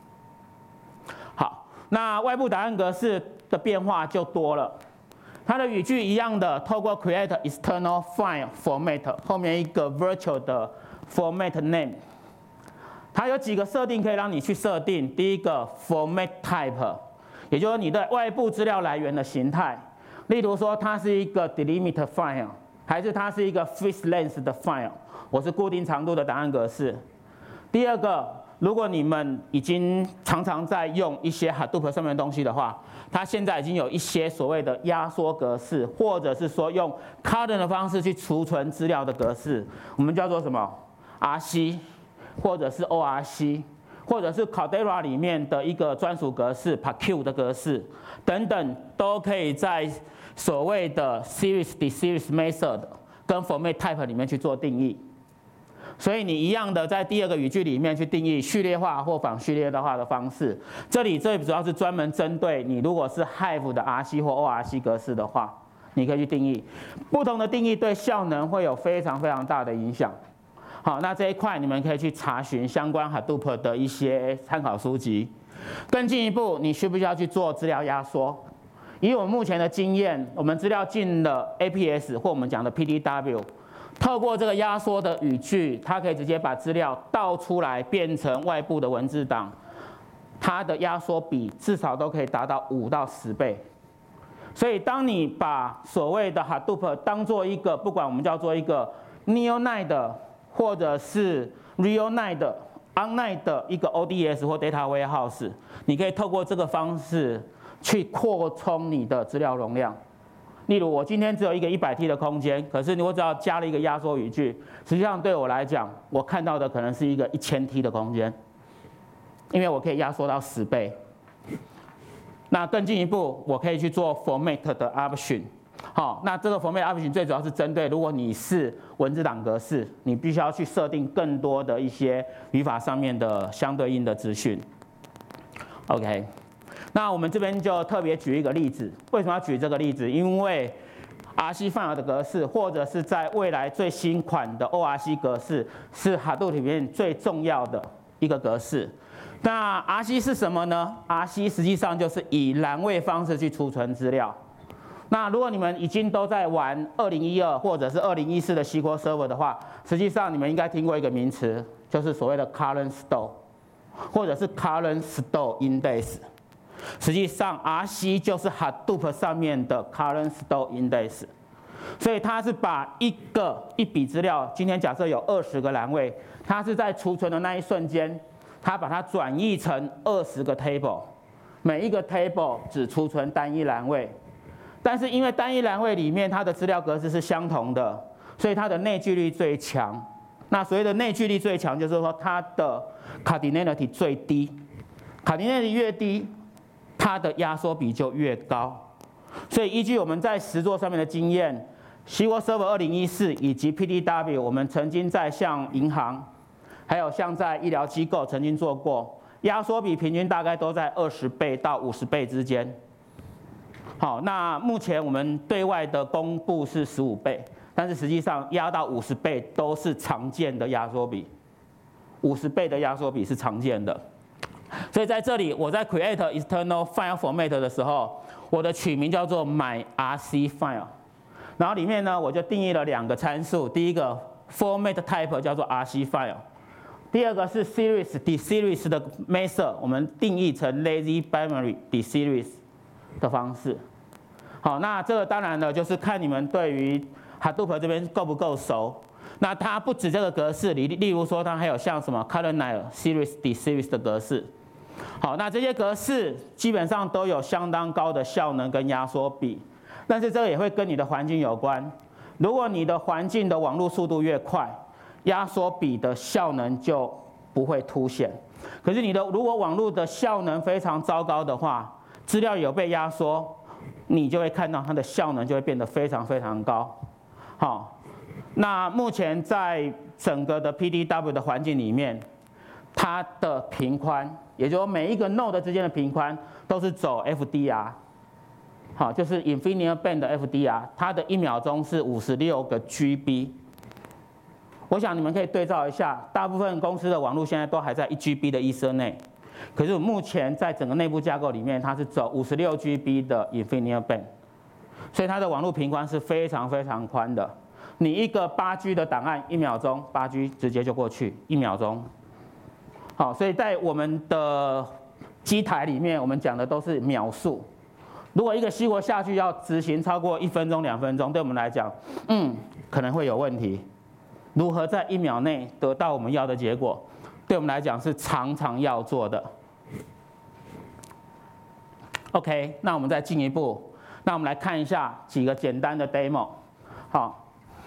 好，那外部档案格式的变化就多了。它的语句一样的，透过 create external file format 后面一个 virtual 的 format name。它有几个设定可以让你去设定。第一个 format type， 也就是你的外部资料来源的形态，例如说它是一个 delimiter file， 还是它是一个 fixed length 的 file， 我是固定长度的档案格式。第二个，如果你们已经常常在用一些 Hadoop 上面的东西的话，它现在已经有一些所谓的压缩格式，或者是说用 current 的方式去储存资料的格式，我们叫做什么 R C。或者是 O R C， 或者是 Cloudera 里面的一个专属格式 P A Q 的格式等等，都可以在所谓的 Series Deseries Method 跟 Format Type 里面去做定义。所以你一样的在第二个语句里面去定义序列化或反序列化的方式。这里最主要是专门针对你如果是 Hive 的 R C 或 O R C 格式的话，你可以去定义。不同的定义对效能会有非常非常大的影响。好，那这一块你们可以去查询相关 Hadoop 的一些参考书籍。更进一步，你需不需要去做资料压缩？以我们目前的经验，我们资料进了 A P S 或我们讲的 P D W， 透过这个压缩的语句，它可以直接把资料倒出来变成外部的文字档，它的压缩比至少都可以达到五到十倍。所以，当你把所谓的 Hadoop 当做一个，不管我们叫做一个 Neonide 的或者是 Realnide、Onnide 的一个 O D S 或 Data Warehouse， 你可以透过这个方式去扩充你的资料容量。例如，我今天只有一个一百 T 的空间，可是我只要加了一个压缩语句，实际上对我来讲，我看到的可能是一个一千 T 的空间，因为我可以压缩到十倍。那更进一步，我可以去做 Format 的 Option。好，那这个 format option 最主要是针对如果你是文字档格式，你必须要去设定更多的一些语法上面的相对应的资讯。OK， 那我们这边就特别举一个例子。为什么要举这个例子？因为 R C file 的格式，或者是在未来最新款的 O R C 格式，是 Hadoop 里面最重要的一个格式。那 R C 是什么呢 ？R C 实际上就是以栏位方式去储存资料。那如果你们已经都在玩二零一二或者是二零一四的 S Q L Server 的话，实际上你们应该听过一个名词，就是所谓的 current store， 或者是 current store index。实际上 R C 就是 Hadoop 上面的 current store index， 所以它是把一个一笔资料，今天假设有二十个栏位，它是在储存的那一瞬间，它把它转译成二十个 table。 每一个 table 只储存单一栏位，但是因为单一栏位里面它的资料格式是相同的，所以它的内聚力最强。那所谓的内聚力最强，就是说它的 cardinality 最低 ，cardinality 越低，它的压缩比就越高。所以依据我们在实作上面的经验 ，S Q L Server 二零一四以及 P D W， 我们曾经在像银行，还有像在医疗机构曾经做过，压缩比平均大概都在二十倍到五十倍之间。好，那目前我们对外的公布是十五倍。但是实际上压到五十倍都是常见的压缩比，五十倍的压缩比是常见的。所以在这里，我在 create external file format 的时候，我的取名叫做 my R C file， 然后里面呢我就定义了两个参数，第一个 format type 叫做 R C file， 第二个是 series deseries 的 method， 我们定义成 lazy binary deseries 的方式。好，那这个当然呢就是看你们对于Hadoop 这边够不够熟？那它不止这个格式，例例如说它还有像什么 columnar series deseries 的格式。好，那这些格式基本上都有相当高的效能跟压缩比，但是这个也会跟你的环境有关。如果你的环境的网络速度越快，压缩比的效能就不会凸显。可是你的如果网络的效能非常糟糕的话，资料有被压缩，你就会看到它的效能就会变得非常非常高。好，那目前在整个的 P D W 的环境里面，它的频宽，也就是说每一个 node 之间的频宽都是走 F D R， 好，就是 Infinite Band 的 F D R， 它的一秒钟是五十六个 G B。我想你们可以对照一下，大部分公司的网络现在都还在一 G B 的 Ethernet， 可是目前在整个内部架构里面，它是走五十六 G B 的 Infinite Band。所以它的网络频宽是非常非常宽的，你一个八 G 的档案，一秒钟八 G 直接就过去，一秒钟。好，所以在我们的机台里面，我们讲的都是秒数。如果一个 S Q L 下去要执行超过一分钟、两分钟，对我们来讲，嗯，可能会有问题。如何在一秒内得到我们要的结果，对我们来讲是常常要做的。OK， 那我们再进一步。那我们来看一下几个简单的 demo。好，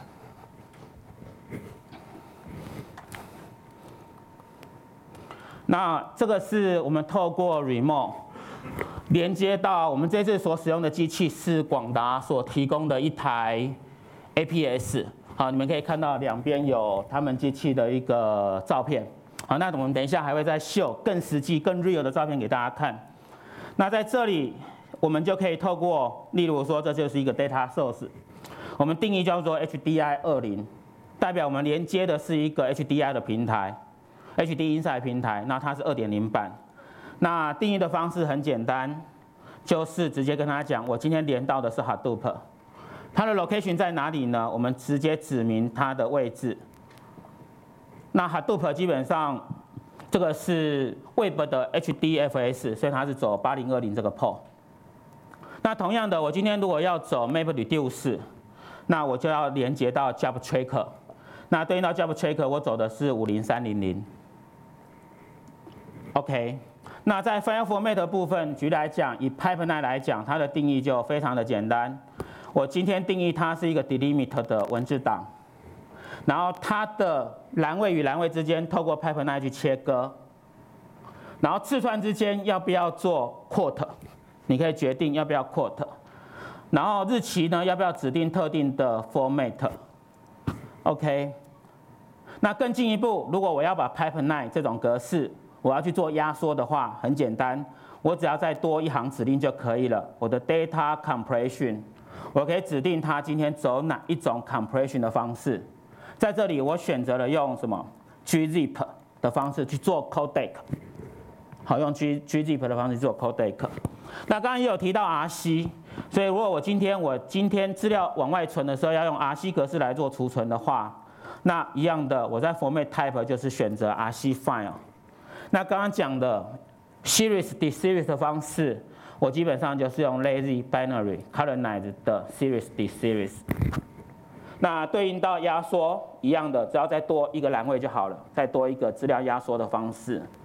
那这个是我们透过 remote 连接到我们这次所使用的机器是广达所提供的一台 A P S。好，你们可以看到两边有他们机器的一个照片。好，那我们等一下还会再秀更实际、更 real 的照片给大家看。那在这里，我们就可以透过，例如说，这就是一个 data source， 我们定义叫做 H D I 二十， 代表我们连接的是一个 H D I 的平台 ，H D Inside 平台，那它是 二点零 版。那定义的方式很简单，就是直接跟他讲，我今天连到的是 Hadoop， 它的 location 在哪里呢？我们直接指明它的位置。那 Hadoop 基本上，这个是 Web 的 H D F S， 所以它是走八零二零这个 port。那同样的，我今天如果要走 MapReduce， 那我就要连接到 Job Tracker。那对应到 Job Tracker， 我走的是五零三零零。OK， 那在 File Format 的部分，举例来讲，以 Pipeline 来讲，它的定义就非常的简单。我今天定义它是一个 delimit 的文字档，然后它的栏位与栏位之间透过 Pipeline 去切割，然后字串之间要不要做 quote？你可以决定要不要 quote， 然后日期呢要不要指定特定的 format。OK， 那更进一步，如果我要把 pipeline 这种格式我要去做压缩的话，很简单，我只要再多一行指令就可以了。我的 data compression， 我可以指定它今天走哪一种 compression 的方式。在这里我选择了用什么 gzip 的方式去做 codec。好，用 G gzip 的方式做 codec。那刚刚也有提到 R C， 所以如果我今天我今天资料往外存的时候要用 R C 格式来做储存的话，那一样的，我在 format type 就是选择 R C file。那刚刚讲的 series deseries 的方式，我基本上就是用 lazy binary colonized 的 series deseries。那对应到压缩一样的，只要再多一个栏位就好了，再多一个资料压缩的方式。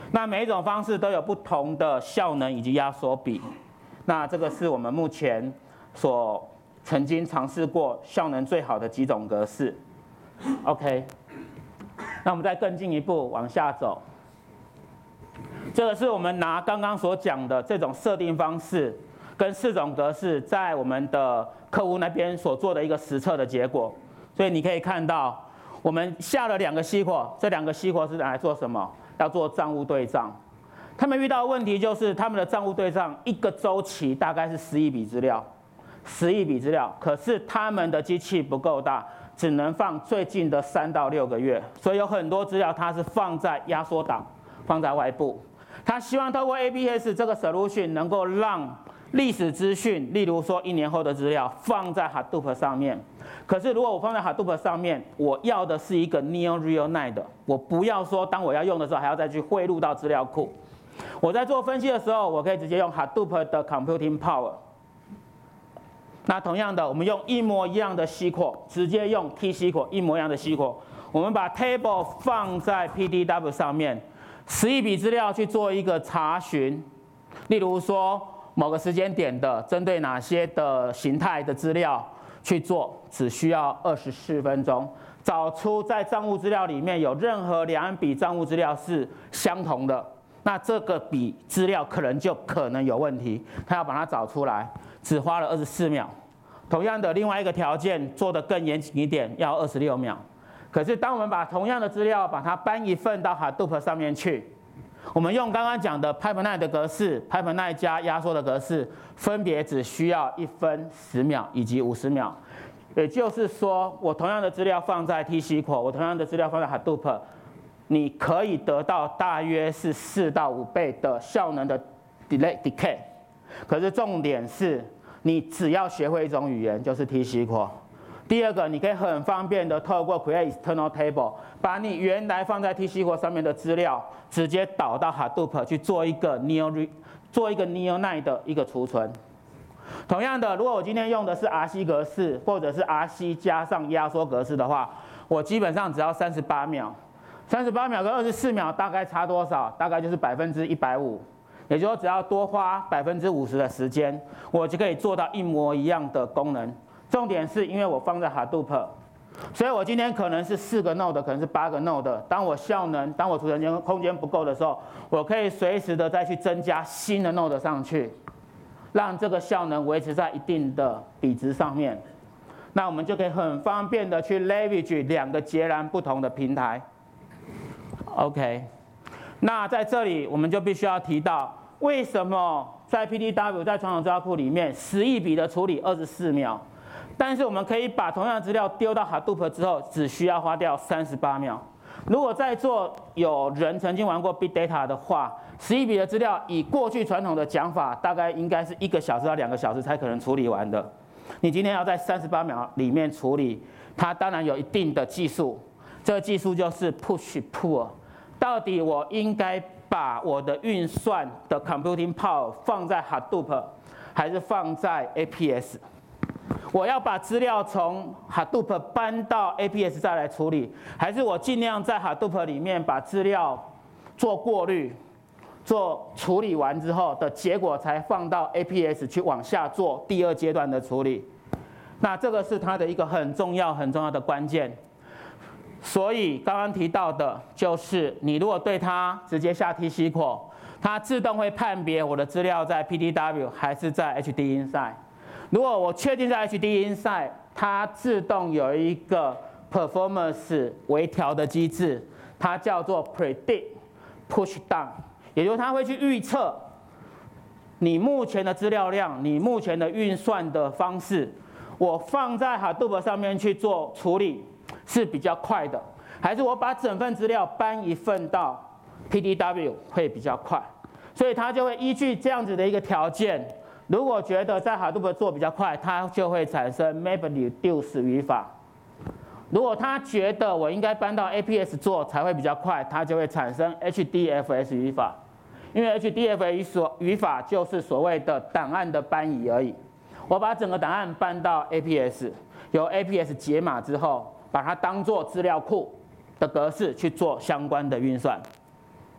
那每一种方式都有不同的效能以及压缩比。那这个是我们目前所曾经尝试过效能最好的几种格式。OK， 那我们再更进一步往下走。这个是我们拿刚刚所讲的这种设定方式跟四种格式，在我们的客户那边所做的一个实测的结果。所以你可以看到，我们下了两个熄火，这两个熄火是拿来做什么？要做账务对账。他们遇到的问题就是他们的账务对账一个周期大概是十亿笔资料，十亿笔资料，可是他们的机器不够大，只能放最近的三到六个月，所以有很多资料它是放在压缩档，放在外部。他希望透过 A P S 这个 solution 能够让历史资讯，例如说一年后的资料放在 Hadoop 上面。可是如果我放在 Hadoop 上面，我要的是一个 Neo Real Time 的，我不要说当我要用的时候还要再去汇入到资料库。我在做分析的时候，我可以直接用 Hadoop 的 Computing Power。那同样的，我们用一模一样的 S Q L， 直接用 T S Q L 一模一样的 S Q L， 我们把 Table 放在 P D W 上面。十亿笔资料去做一个查询，例如说某个时间点的针对哪些的形态的资料去做，只需要二十四分钟，找出在账务资料里面有任何两笔账务资料是相同的，那这个笔资料可能就可能有问题，他要把它找出来，只花了二十四秒。同样的，另外一个条件做得更严谨一点，要二十六秒。可是，当我们把同样的资料把它搬一份到 Hadoop 上面去，我们用刚刚讲的 Pipeline 的格式 ，Pipeline 加压缩的格式，分别只需要一分、十秒以及五十秒。也就是说，我同样的资料放在 T S Q L， 我同样的资料放在 Hadoop， 你可以得到大约是四到五倍的效能的 delay decay。可是重点是，你只要学会一种语言，就是 T S Q L。第二个，你可以很方便的透过 Create External Table， 把你原来放在 T S Q L 上面的资料，直接导到 Hadoop 去做一个 Neo 做一个 Neo Nine 的一个储存。同样的，如果我今天用的是 R C 格式，或者是 R C 加上压缩格式的话，我基本上只要三十八秒，三十八秒跟二十四秒大概差多少？大概就是百分之一百五。也就是说，只要多花百分之五十的时间，我就可以做到一模一样的功能。重点是因为我放在 Hadoop， 所以我今天可能是四个 node， 可能是八个 node。当我效能，当我储存间空间不够的时候，我可以随时的再去增加新的 node 上去，让这个效能维持在一定的比值上面。那我们就可以很方便的去 leverage 两个截然不同的平台。OK， 那在这里我们就必须要提到，为什么在 P D W 在传统资料库里面十亿笔的处理二十四秒？但是我们可以把同样的资料丢到 Hadoop 之后，只需要花掉三十八秒。如果在座有人曾经玩过 Big Data 的话，十亿笔的资料以过去传统的讲法，大概应该是一个小时到两个小时才可能处理完的。你今天要在三十八秒里面处理，它当然有一定的技术。这个技术就是 push pull， 到底我应该把我的运算的 computing power 放在 Hadoop， 还是放在 A P S？我要把资料从 Hadoop 搬到 A P S 再来处理，还是我尽量在 Hadoop 里面把资料做过滤、做处理完之后的结果才放到 A P S 去往下做第二阶段的处理？那这个是它的一个很重要、很重要的关键。所以刚刚提到的就是，你如果对它直接下 T S Q L， 它自动会判别我的资料在 P D W 还是在 H D Insight。如果我确定在 H D Insight， 它自动有一个 performance 微调的机制，它叫做 predict push down， 也就是它会去预测你目前的资料量、你目前的运算的方式，我放在 Hadoop 上面去做处理是比较快的，还是我把整份资料搬一份到 P D W 会比较快？所以它就会依据这样子的一个条件。如果觉得在 Hadoop 做比较快，它就会产生 MapReduce 语法。如果它觉得我应该搬到 A P S 做才会比较快，它就会产生 H D F S 语法。因为 H D F S 语法就是所谓的档案的搬移而已。我把整个档案搬到 A P S， 由 A P S 解码之后，把它当作资料库的格式去做相关的运算。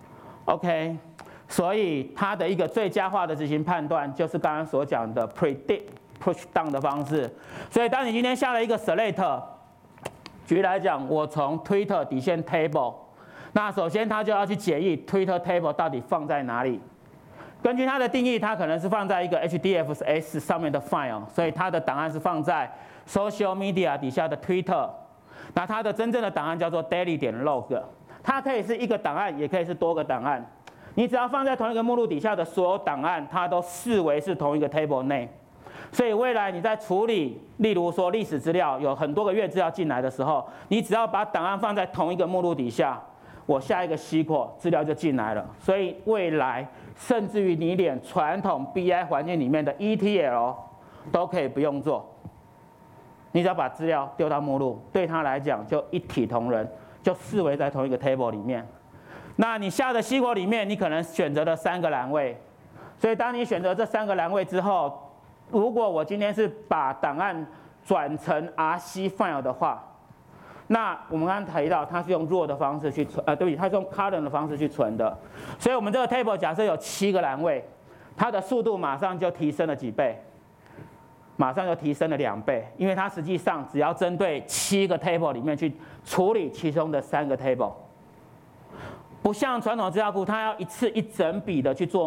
OK， 所以它的一个最佳化的执行判断就是刚刚所讲的 predict push down 的方式。所以当你今天下了一个 select， 举例来讲，我从 Twitter 底线 table， 那首先它就要去解译 Twitter table 到底放在哪里。根据它的定义，它可能是放在一个 H D F S 上面的 file， 所以它的档案是放在 social media 底下的 Twitter。那它的真正的档案叫做 daily 点 log， 它可以是一个档案，也可以是多个档案。你只要放在同一个目录底下的所有档案，它都视为是同一个 table 内。所以未来你在处理，例如说历史资料有很多个月资料进来的时候，你只要把档案放在同一个目录底下，我下一个 S Q L 资料就进来了。所以未来甚至于你连传统 B I 环境里面的 E T L 都可以不用做，你只要把资料丢到目录，对他来讲就一体同仁，就视为在同一个 table 里面。那你下的 S Q L 里面，你可能选择了三个栏位，所以当你选择这三个栏位之后，如果我今天是把档案转成 R C file 的话，那我们刚刚提到它是用 raw 的方式去存，呃，对不起，它是用 column 的方式去存的。所以我们这个 table 假设有七个栏位，它的速度马上就提升了几倍，马上就提升了两倍，因为它实际上只要针对七个 table 里面去处理其中的三个 table， 不像传统资料库，它要一次一整笔的去做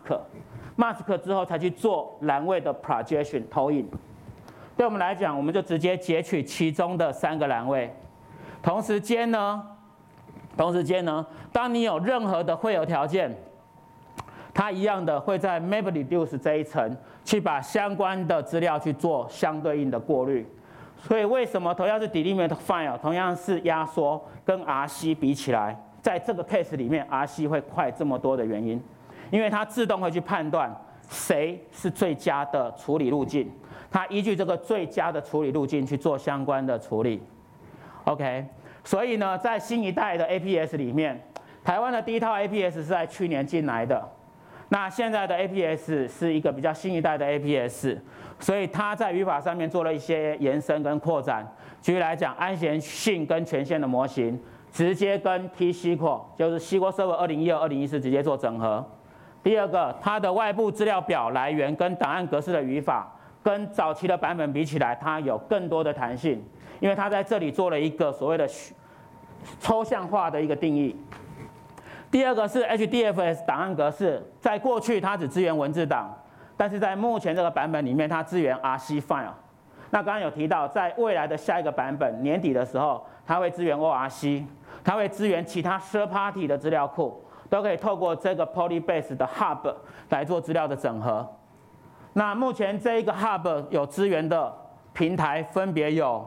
mask。mask 之后才去做栏位的 projection 投影。对我们来讲，我们就直接截取其中的三个栏位。同时间呢，同时间呢，当你有任何的汇合条件，它一样的会在 MapReduce 这一层去把相关的资料去做相对应的过滤。所以为什么同样是 delimit file， 同样是压缩，跟 R C 比起来，在这个 case 里面 R C 会快这么多的原因？因为它自动会去判断谁是最佳的处理路径，它依据这个最佳的处理路径去做相关的处理。OK， 所以呢，在新一代的 A P S 里面，台湾的第一套 A P S 是在去年进来的，那现在的 A P S 是一个比较新一代的 A P S， 所以它在语法上面做了一些延伸跟扩展。举例来讲，安全性跟权限的模型直接跟 T S Q L 就是 S Q L Server 二零一二、二零一四直接做整合。第二个，它的外部资料表来源跟档案格式的语法，跟早期的版本比起来，它有更多的弹性，因为它在这里做了一个所谓的抽象化的一个定义。第二个是 H D F S 档案格式，在过去它只支援文字档，但是在目前这个版本里面，它支援 R C file。那刚刚有提到，在未来的下一个版本年底的时候，它会支援 O R C， 它会支援其他 third party 的资料库。都可以透过这个 Polybase 的 Hub 来做资料的整合。那目前这一个 Hub 有支援的平台分别有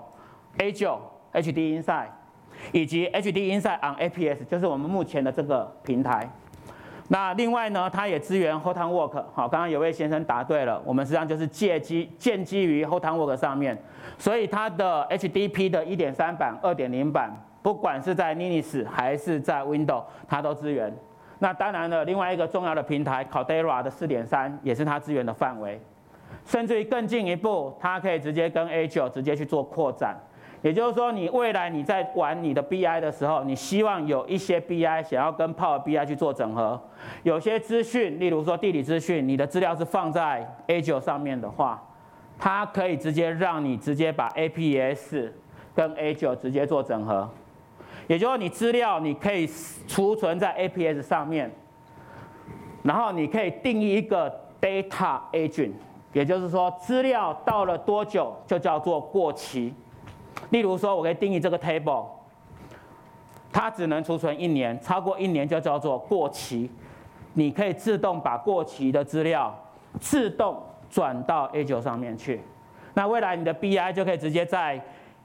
A9、H D Insight 以及 H D Insight on A P S， 就是我们目前的这个平台。那另外呢，它也支援 Hortonworks。好，刚刚有位先生答对了，我们实际上就是借基建基于 Hortonworks 上面，所以它的 H D P 的 一点三 版、二点零 版，不管是在 Linux 还是在 Windows， 它都支援。那当然了，另外一个重要的平台 Cloudera 的 四点三 也是它支援的范围，甚至于更进一步，它可以直接跟 A 九 直接去做扩展。也就是说，你未来你在玩你的 B I 的时候，你希望有一些 B I 想要跟 Power B I 去做整合，有些资讯，例如说地理资讯，你的资料是放在 A 九 上面的话，它可以直接让你直接把 A P S 跟 A 九 直接做整合。也就是说，你资料你可以储存在 A P S 上面，然后你可以定义一个 data agent， 也就是说，资料到了多久就叫做过期。例如说，我可以定义这个 table， 它只能储存一年，超过一年就叫做过期。你可以自动把过期的资料自动转到 A 九 上面去。那未来你的 B I 就可以直接在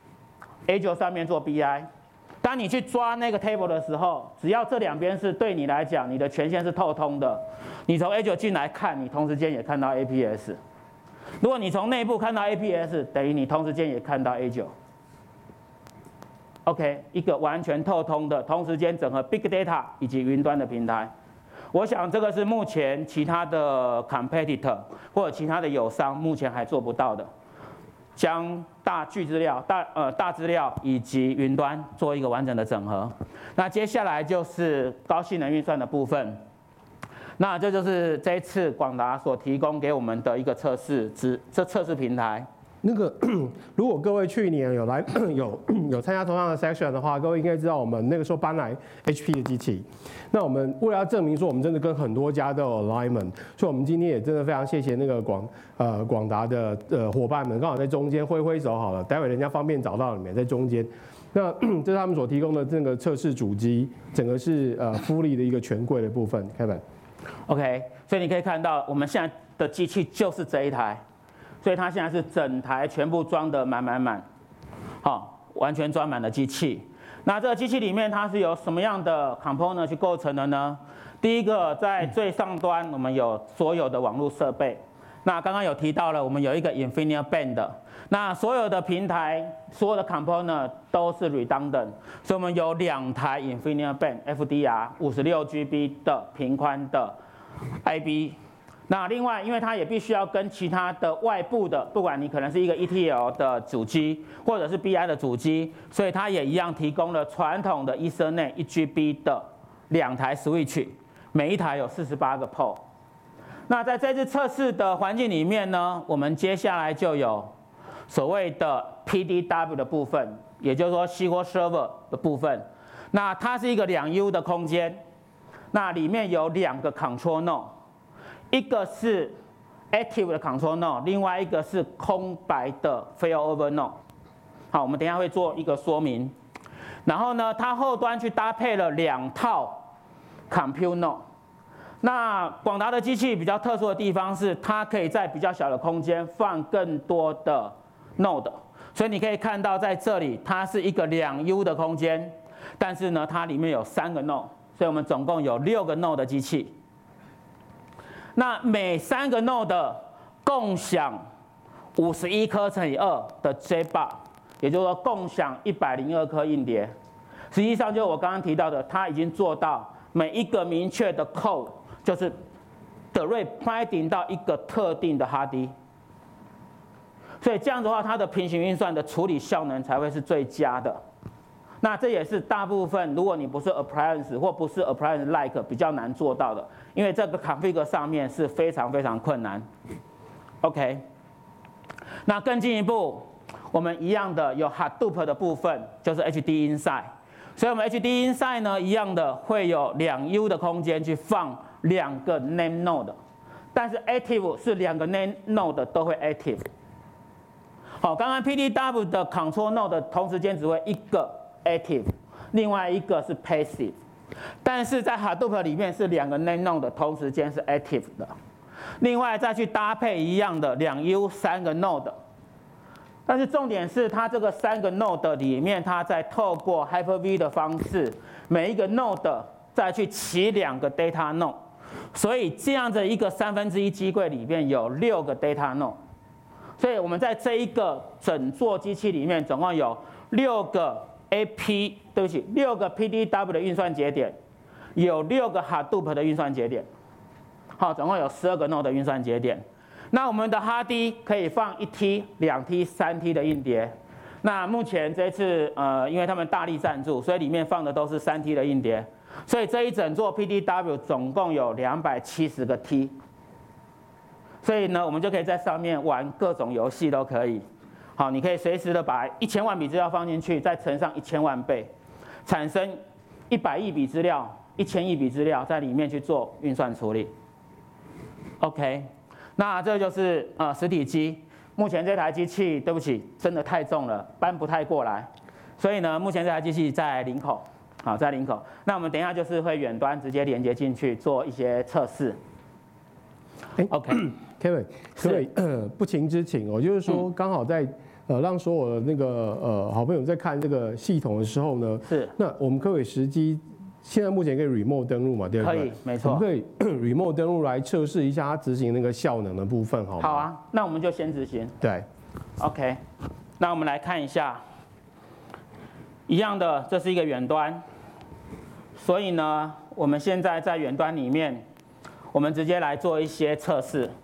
A 九 上面做 B I。当你去抓那个 table 的时候，只要这两边是对你来讲，你的权限是透通的，你从 A 九 进来看，你同时间也看到 A P S。如果你从内部看到 A P S， 等于你同时间也看到 A 九。OK， 一个完全透通的，同时间整合 Big Data 以及云端的平台。我想这个是目前其他的 competitor 或者其他的友商目前还做不到的。 将大巨资料、大呃大资料以及云端做一个完整的整合。那接下来就是高性能运算的部分。那这就是这一次广达所提供给我们的一个测试之这测试平台。 那个，如果各位去年有来有有参加同样的 section 的话，各位应该知道我们那个时候搬来 H P 的机器。那我们为了要证明说我们真的跟很多家都有 alignment， 所以我们今天也真的非常谢谢那个广呃广达的呃伙伴们，刚好在中间挥挥手好了，待会人家方便找到你们在中间。那这是他们所提供的这个测试主机，整个是呃fully的一个全柜的部分 ，Kevin。OK， 所以你可以看到我们现在的机器就是这一台。所以它现在是整台全部装得满满满，好，完全装满了机器。那这个机器里面它是由什么样的 component 去构成的呢？第一个，在最上端我们有所有的网络设备。那刚刚有提到了，我们有一个 InfiniBand， 那所有的平台所有的 component 都是 redundant， 所以我们有两台 InfiniBand F D R 五十六 G B 的频宽的 I B。那另外，因为它也必须要跟其他的外部的，不管你可能是一个 E T L 的主机，或者是 B I 的主机，所以它也一样提供了传统的 Ethernet 一 G B 的两台 switch， 每一台有四十八个 port。那在这次测试的环境里面呢，我们接下来就有所谓的 P D W 的部分，也就是说 S Q L Server 的部分。那它是一个两 U 的空间，那里面有两个 control node。一个是 active 的 control node， 另外一个是空白的 failover node。好，我们等一下会做一个说明。然后呢，它后端去搭配了两套 compute node。那广达的机器比较特殊的地方是，它可以在比较小的空间放更多的 node。所以你可以看到在这里，它是一个两 U 的空间，但是呢，它里面有三个 node， 所以我们总共有六个 node 的机器。那每三个 node 共享五十一颗乘以二的 J bar， 也就是说共享一百零二颗硬碟。实际上，就我刚刚提到的，它已经做到每一个明确的 code 就是 direct binding 到一个特定的 hard disk。所以这样的话，它的平行运算的处理效能才会是最佳的。那这也是大部分，如果你不是 appliance 或不是 appliance like 比较难做到的，因为这个 config 上面是非常非常困难。OK， 那更进一步，我们一样的有 Hadoop 的部分，就是 H D Inside， 所以我们 H D Inside 呢，一样的会有两 U 的空间去放两个 name node， 但是 active 是两个 name node 都会 active。好，刚刚 P D W 的 control node 同时间只会一个 active， 另外一个是 passive， 但是在 Hadoop 里面是两个 name node 同时间是 active 的，另外再去搭配一样的两 U 三个 node， 但是重点是它这个三个 node 里面，它在透过 Hyper-V 的方式，每一个 node 再去起两个 data node， 所以这样的一个三分之一机柜里面有六个 data node， 所以我们在这一个整座机器里面总共有六个A P， 对不起，六个 P D W 的运算节点，有六个 Hadoop 的运算节点，好，总共有十二个 node 的运算节点。那我们的 Hard disk 可以放一 T、两 T、三 T 的硬碟。那目前这次呃，因为他们大力赞助，所以里面放的都是三 T 的硬碟，所以这一整座 P D W 总共有两百七十个 T。所以呢，我们就可以在上面玩各种游戏都可以。好，你可以随时的把一千万笔资料放进去，再乘上一千万倍，产生一百亿笔资料、一千亿笔资料在里面去做运算处理。OK， 那这就是呃实体机。目前这台机器，对不起，真的太重了，搬不太过来。所以呢，目前这台机器在林口，好，在林口。那我们等一下就是会远端直接连接进去做一些测试。 OK。Kevin， 可不可以呃不情之请哦，就是说刚好在呃让所有的那个呃好朋友在看这个系统的时候呢， 是， 那我们可不可以实机？现在目前可以 remote 登录嘛，对不对？ 可以，没错。 我们可以 remote 登录来测试一下它执行那个效能的部分，好吗？ 好啊，那我们就先执行。 对。 OK， 那我们来看一下，一样的，这是一个远端，所以呢，我们现在在远端里面，我们直接来做一些测试。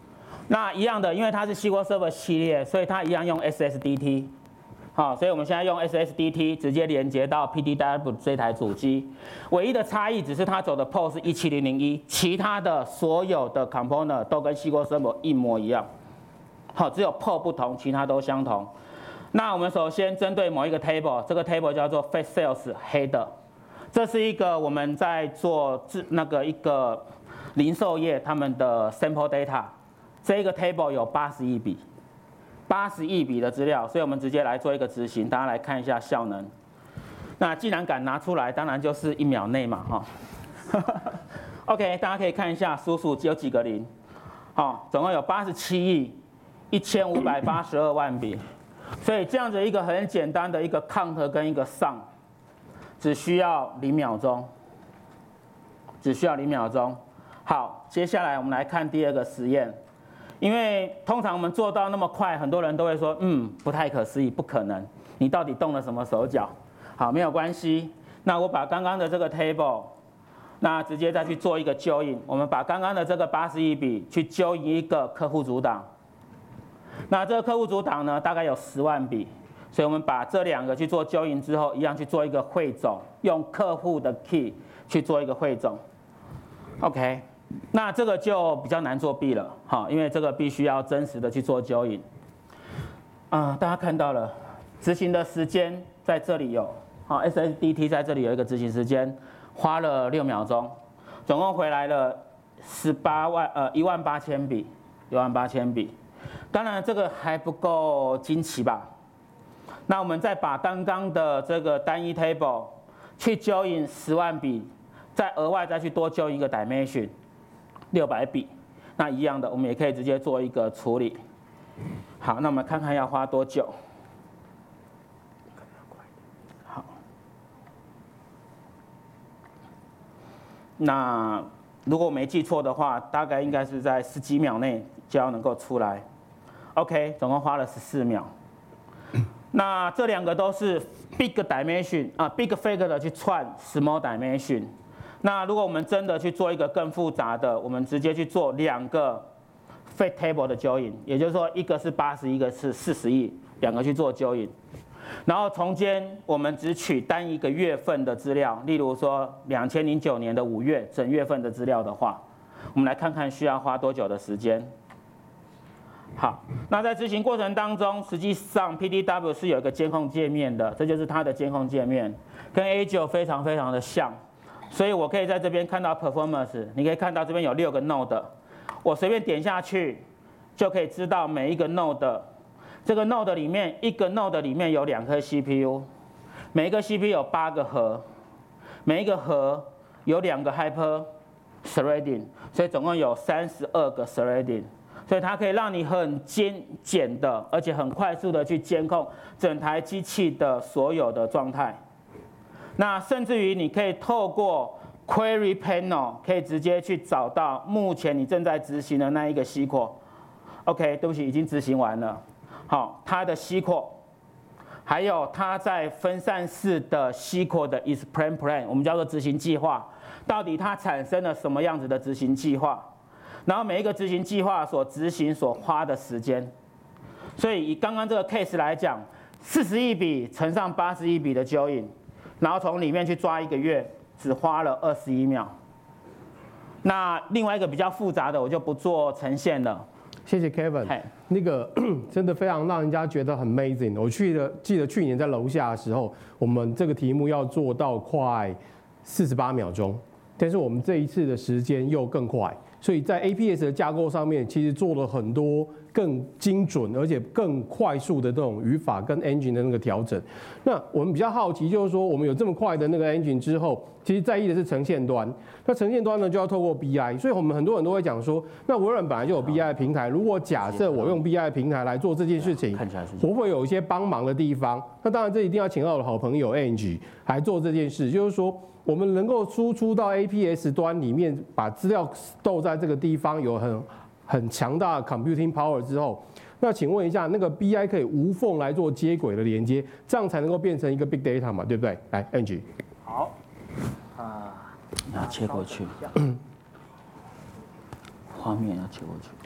那一样的，因为它是 S Q L Server 系列，所以它一样用 S S D T。好，所以我们现在用 S S D T 直接连接到 P D W 这台主机，唯一的差异只是它走的 port 是一七零零一，其他的所有的 component 都跟 S Q L Server 一模一样。好，只有 port 不同，其他都相同。那我们首先针对某一个 table， 这个 table 叫做 Fast Sales Header， 这是一个我们在做那个一个零售业他们的 sample data， 这一个 table 有八十亿笔。八十亿笔的资料，所以我们直接来做一个执行，大家来看一下效能。那既然敢拿出来，当然就是一秒内嘛，哈。OK， 大家可以看一下，数数有几个零，好，总共有八十七亿一千五百八十二万笔，所以这样子一个很简单的一个 count 跟一个 sum， 只需要零秒钟，只需要零秒钟。好，接下来我们来看第二个实验。因为通常我们做到那么快，很多人都会说，嗯，不太可思议，不可能，你到底动了什么手脚？好，没有关系。那我把刚刚的这个 table， 那直接再去做一个 join， 我们把刚刚的这个八十亿笔去 join 一个客户主档。那这个客户主档呢，大概有十万笔，所以我们把这两个去做 join 之后，一样去做一个汇总，用客户的 key 去做一个汇总。OK。那这个就比较难作弊了，好，因为这个必须要真实的去做 join。啊、呃，大家看到了，执行的时间在这里有，好 ，S S D T 在这里有一个执行时间，花了六秒钟，总共回来了十八万呃一万八千笔，一万八千笔。当然这个还不够惊奇吧？那我们再把刚刚的这个单一 table 去 join 十万笔，再额外再去多 join 一个 dimension。六百笔，那一样的，我们也可以直接做一个处理。好，那我们看看要花多久。好，那如果我没记错的话，大概应该是在十几秒内就要能够出来。OK， 总共花了十四秒。那这两个都是 big dimension 啊 ，big figure 的去串 small dimension。那如果我们真的去做一个更复杂的，我们直接去做两个 fake table 的 join， 也就是说一个是八十，一个是四十亿，两个去做 join， 然后中间我们只取单一个月份的资料，例如说两千零九年的五月整月份的资料的话，我们来看看需要花多久的时间。好，那在执行过程当中，实际上 P D W 是有一个监控界面的，这就是它的监控界面，跟 A 九 非常非常的像。所以我可以在这边看到 performance， 你可以看到这边有六个 node， 我随便点下去就可以知道每一个 node， 这个 node 里面一个 node 里面有两颗 C P U， 每一个 C P U 有八个核，每一个核有两个 hyper threading， 所以总共有三十二个 threading， 所以它可以让你很精简的，而且很快速的去监控整台机器的所有的状态。那甚至于你可以透过 Query Panel 可以直接去找到目前你正在执行的那一个 S Q L。OK， 对不起，已经执行完了。好，它的 S Q L， 还有它在分散式的 S Q L 的 Explain Plan， 我们叫做执行计划，到底它产生了什么样子的执行计划？然后每一个执行计划所执行所花的时间。所以以刚刚这个 case 来讲，四十亿笔乘上八十亿笔的 join。然后从里面去抓一个月，只花了二十一秒。那另外一个比较复杂的，我就不做呈现了。 谢谢 Kevin， 那个真的非常让人家觉得很 amazing。我去的记得去年在楼下的时候，我们这个题目要做到快四十八秒钟，但是我们这一次的时间又更快，所以在 A P S 的架构上面，其实做了很多更精准而且更快速的这种语法跟 engine 的那个调整。那我们比较好奇，就是说我们有这么快的那个 engine 之后，其实在意的是呈现端。那呈现端呢，就要透过 B I， 所以我们很多人都会讲说，那微软本来就有 B I 的平台，如果假设我用 B I 的平台来做这件事情，会不会有一些帮忙的地方？那当然，这一定要请到我的好朋友 Angie 来做这件事，就是说。我们能够输出到 A P S 端里面，把资料斗在这个地方有很很强大的 computing power 之后，那请问一下，那个 B I 可以无缝来做接轨的连接，这样才能够变成一个 big data 嘛，对不对？来 ，Angie。 好，啊， 要切过去，画面要切过去。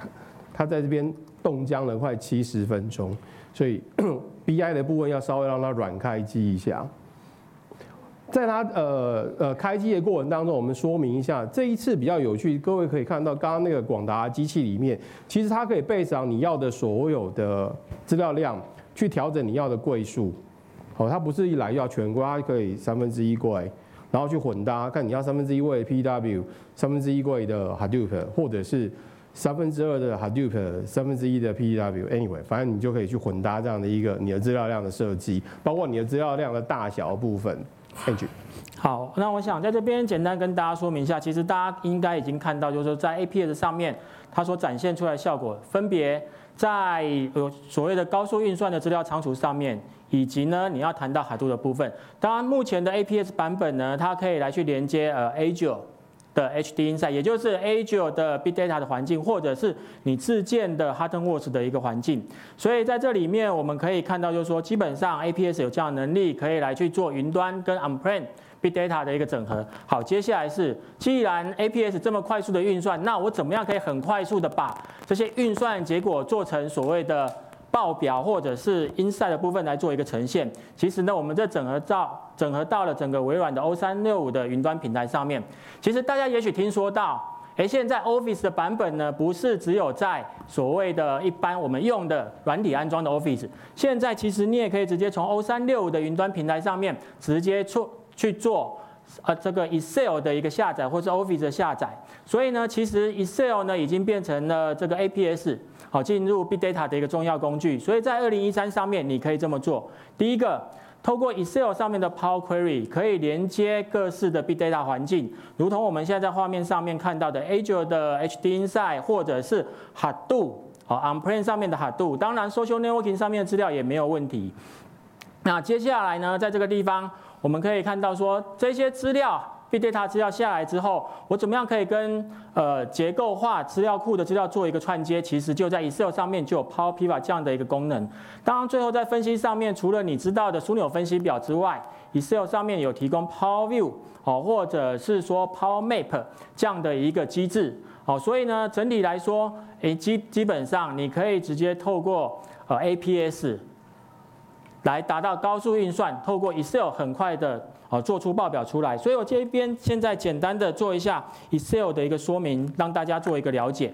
它在这边冻僵了快七十分钟，所以 B I 的部分要稍微让它软开机一下。在它呃呃开机的过程当中，我们说明一下，这一次比较有趣，各位可以看到刚刚那个广达机器里面，其实它可以备上你要的所有的资料量，去调整你要的柜数。好，它不是一来要全柜，它可以三分之一柜，然后去混搭，看你要三分之一柜的 P W， 三分之一柜的 Hadoop， 或者是三分之二的 Hadoop， 三分之一的 P W。Anyway， 反正你就可以去混搭这样的一个你的资料量的设计，包括你的资料量的大小部分。 好，那我想在这边简单跟大家说明一下，其实大家应该已经看到，就是说在 A P S 上面它所展现出来的效果，分别在有所谓的高速运算的资料仓储上面，以及呢你要谈到Hadoop的部分。当然，目前的 A P S 版本呢，它可以来去连接呃 Azure 的 H D Insight， 也就是 Azure 的 Big Data 的环境，或者是你自建的 Hortonworks 的一个环境。所以在这里面我们可以看到，就是说基本上 A P S 有这样的能力，可以来去做云端跟 On-prem Big Data 的一个整合。好，接下来是，既然 A P S 这么快速的运算，那我怎么样可以很快速的把这些运算结果做成所谓的报表或者是 Insight 的部分来做一个呈现？其实呢，我们这整合到整合到了整个微软的 O 三六五的云端平台上面。其实大家也许听说到，哎，现在 Office 的版本呢，不是只有在所谓的一般我们用的软体安装的 Office， 现在其实你也可以直接从 O 三六五的云端平台上面直接做去做呃这个 Excel 的一个下载，或是 Office 的下载。所以呢，其实 Excel 呢已经变成了这个 A P S 好进入 Big Data 的一个重要工具。所以在二零一三上面你可以这么做。第一个，透过 Excel 上面的 Power Query 可以连接各式的 Big Data 环境，如同我们现在在画面上面看到的 Azure 的 H D Insight 或者是 Hadoop 好 On-prem 上面的 Hadoop， 当然 Social Networking 上面的资料也没有问题。那接下来呢，在这个地方我们可以看到说，这些资料 Big Data 资料下来之后，我怎么样可以跟呃结构化资料库的资料做一个串接？其实就在 Excel 上面就有 Power Pivot 这样的一个功能。当然，最后在分析上面，除了你知道的枢纽分析表之外 ，Excel 上面有提供 Power View 哦，或者是说 Power Map 这样的一个机制。哦，所以呢，整体来说，诶基基本上你可以直接透过呃 A P S 来达到高速运算，透过 Excel 很快的哦做出报表出来。所以我这边现在简单的做一下 Excel 的一个说明，让大家做一个了解。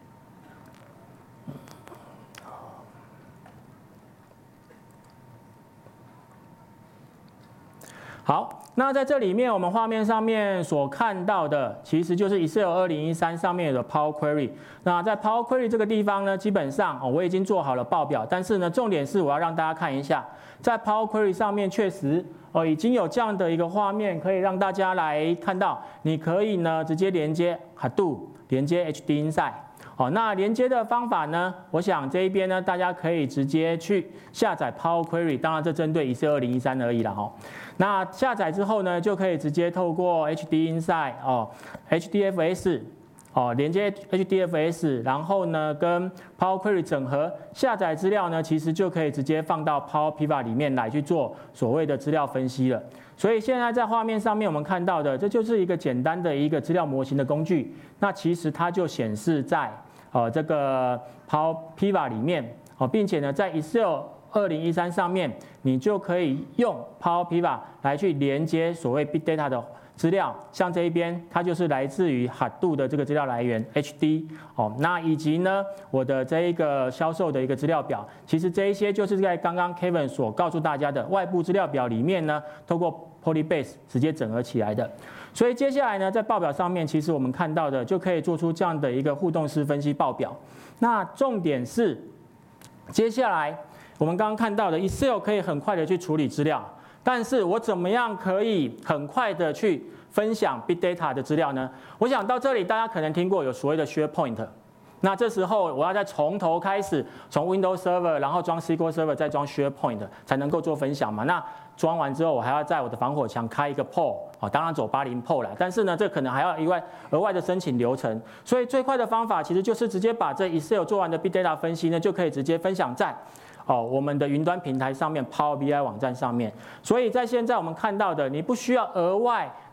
好，那在这里面我们画面上面所看到的，其实就是 Excel 二零一三上面的 Power Query。那在 Power Query 这个地方呢，基本上哦我已经做好了报表，但是呢，重点是我要让大家看一下，在 Power Query 上面确实哦已经有这样的一个画面，可以让大家来看到，你可以呢直接连接 Hadoop， 连接 H D Insight。好，那连接的方法呢？我想这一边呢，大家可以直接去下载 Power Query， 当然这针对 Excel 二零一三而已啦哈。那下载之后呢，就可以直接透过 H D Insight 哦 ，H D F S 哦，连接 H D F S， 然后呢跟 Power Query 整合，下载资料呢，其实就可以直接放到 Power Pivot 里面来去做所谓的资料分析了。所以现在在画面上面我们看到的，这就是一个简单的一个资料模型的工具。那其实它就显示在呃这个 Power Pivot 里面，哦，并且呢在 Excel 二零一三上面，你就可以用 Power Pivot 来去连接所谓 Big Data 的资料。像这一边，它就是来自于 Hadoop 的这个资料来源 H D 哦，那以及呢我的这一个销售的一个资料表，其实这一些就是在刚刚 Kevin 所告诉大家的外部资料表里面呢，透过 Polybase 直接整合起来的。所以接下来呢，在报表上面，其实我们看到的就可以做出这样的一个互动式分析报表。那重点是，接下来我们刚刚看到的 Excel 可以很快的去处理资料，但是我怎么样可以很快的去分享 Big Data 的资料呢？我想到这里，大家可能听过有所谓的 SharePoint。那这时候我要再从头开始，从 Windows Server， 然后装 S Q L Server， 再装 SharePoint 才能够做分享嘛。那装完之后，我还要在我的防火墙开一个 P O L， 当然走八零 P O L 啦，但是呢，这可能还要一外额外的申请流程。所以最快的方法其实就是直接把这 Excel 做完的 Big Data 分析呢，就可以直接分享在哦我们的云端平台上面 Power B I 网站上面。所以在现在我们看到的，你不需要额外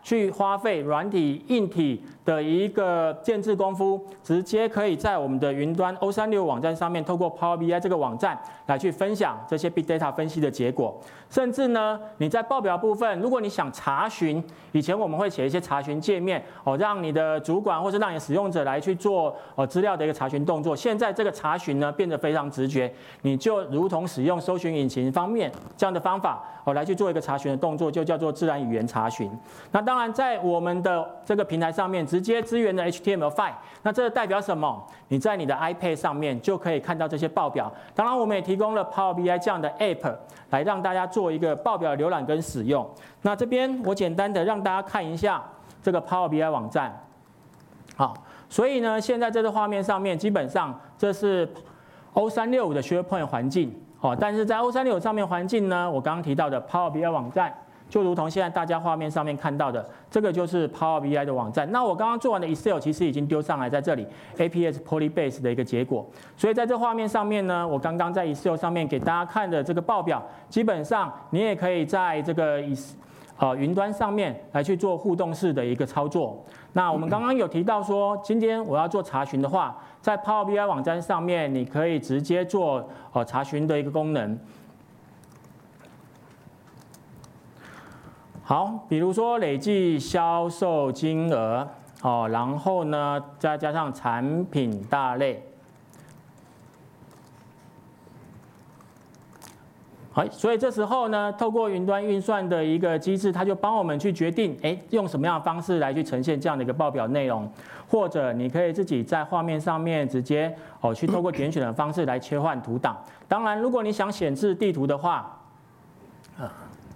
去花费软体、硬体的一个建制功夫，直接可以在我们的云端 O 三六五网站上面，透过 Power B I 这个网站来去分享这些 Big Data 分析的结果。甚至呢，你在报表部分，如果你想查询，以前我们会写一些查询界面哦，让你的主管或是让你使用者来去做哦资料的一个查询动作。现在这个查询呢变得非常直觉，你就如同使用搜寻引擎方面这样的方法哦来去做一个查询的动作，就叫做自然语言查询。那当然，在我们的这个平台上面直接支援的 H T M L file， 那这代表什么？你在你的 iPad 上面就可以看到这些报表。当然，我们也提供了 Power B I 这样的 App 来让大家做一个报表浏览跟使用。那这边我简单的让大家看一下这个 Power B I 网站。好，所以呢，现在这个画面上面基本上这是 O 三六五的 SharePoint 环境。哦，但是在 O 三六五上面环境呢，我刚刚提到的 Power B I 网站。就如同现在大家画面上面看到的，这个就是 Power B I 的网站。那我刚刚做完的 Excel 其实已经丢上来，在这里 A P S Polybase 的一个结果。所以在这画面上面呢，我刚刚在 Excel 上面给大家看的这个报表，基本上你也可以在这个呃云端上面来去做互动式的一个操作。那我们刚刚有提到说，今天我要做查询的话，在 Power B I 网站上面，你可以直接做呃查询的一个功能。好，比如说累计销售金额，哦，然后呢，再加上产品大类，好，所以这时候呢，透过云端运算的一个机制，它就帮我们去决定，哎，用什么样的方式来去呈现这样的一个报表内容，或者你可以自己在画面上面直接哦去透过点选的方式来切换图档。当然，如果你想显示地图的话，啊。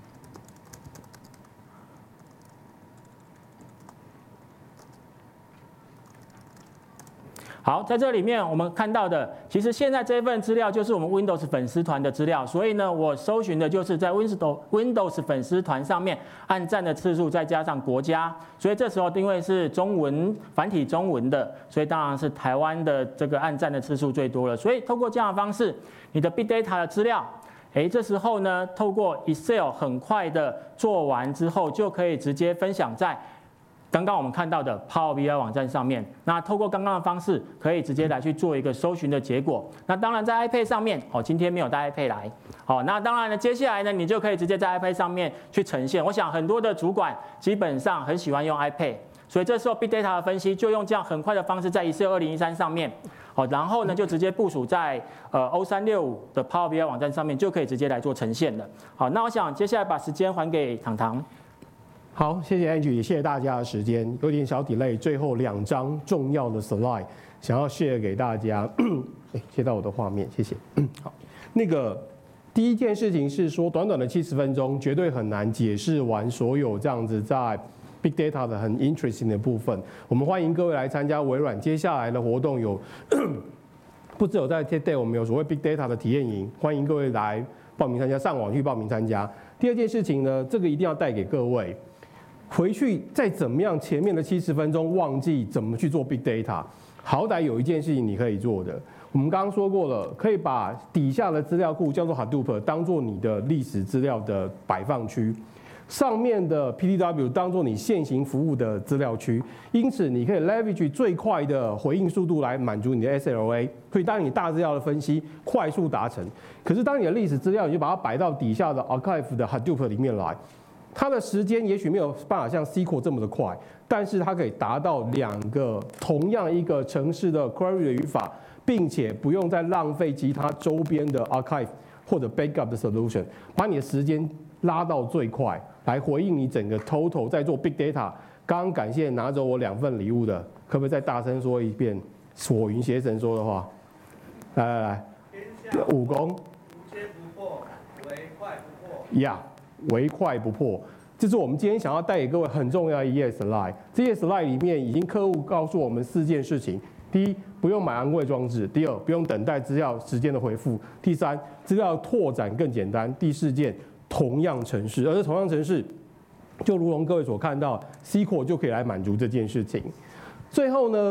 好，在这里面我们看到的，其实现在这份资料就是我们 Windows 粉丝团的资料，所以呢，我搜寻的就是在 Windows Windows 粉丝团上面按赞的次数，再加上国家，所以这时候因为是中文繁体中文的，所以当然是台湾的这个按赞的次数最多了。所以透过这样的方式，你的 Big Data 的资料，哎，这时候呢，透过 Excel 很快的做完之后，就可以直接分享在刚刚我们看到的 Power B I 网站上面，那透过刚刚的方式，可以直接来去做一个搜寻的结果。那当然在 iPad 上面，哦，今天没有带 iPad 来，好，那当然呢，接下来呢，你就可以直接在 iPad 上面去呈现。我想很多的主管基本上很喜欢用 iPad， 所以这时候 Big Data 的分析就用这样很快的方式在 Excel 二零一三上面，好，然后呢就直接部署在呃 O 三六五的 Power B I 网站上面，就可以直接来做呈现了。好，那我想接下来把时间还给糖糖。 好，谢谢 Angie， 也谢谢大家的时间，有点小 delay， 最后两张重要的 slide 想要 share 给大家，哎，切到我的画面，谢谢。好，那个第一件事情是说，短短的七十分钟，绝对很难解释完所有这样子在 Big Data 的很 interesting 的部分。我们欢迎各位来参加微软接下来的活动有，不只有在 TED， 我们有所谓 Big Data 的体验营，欢迎各位来报名参加，上网去报名参加。第二件事情呢，这个一定要带给各位。回去再怎么样，前面的七十分钟忘记怎么去做 Big Data， 好歹有一件事情你可以做的。我们刚刚说过了，可以把底下的资料库叫做 Hadoop 当做你的历史资料的摆放区，上面的 P T W 当做你现行服务的资料区。因此，你可以 leverage 最快的回应速度来满足你的 S L A， 所以当你大资料的分析快速达成。可是当你的历史资料，你就把它摆到底下的 Archive 的 Hadoop 里面来。它的时间也许没有办法像 S Q L 这么的快，但是它可以达到两个同样一个程式的 query 的语法，并且不用再浪费其他周边的 archive 或者 backup 的 solution， 把你的时间拉到最快，来回应你整个 total 在做 big data。刚刚感谢拿走我两份礼物的，可不可以再大声说一遍锁云邪神说的话？来来来，武功，无坚不破，唯快不破。呀。唯快不破，这是我们今天想要带给各位很重要的一页 slide。这页 slide 里面已经客户告诉我们四件事情：第一，不用买昂贵装置；第二，不用等待资料时间的回复；第三，资料拓展更简单；第四件，同样程式，而这同样程式，就如同各位所看到 ，S Q L 就可以来满足这件事情。最后呢，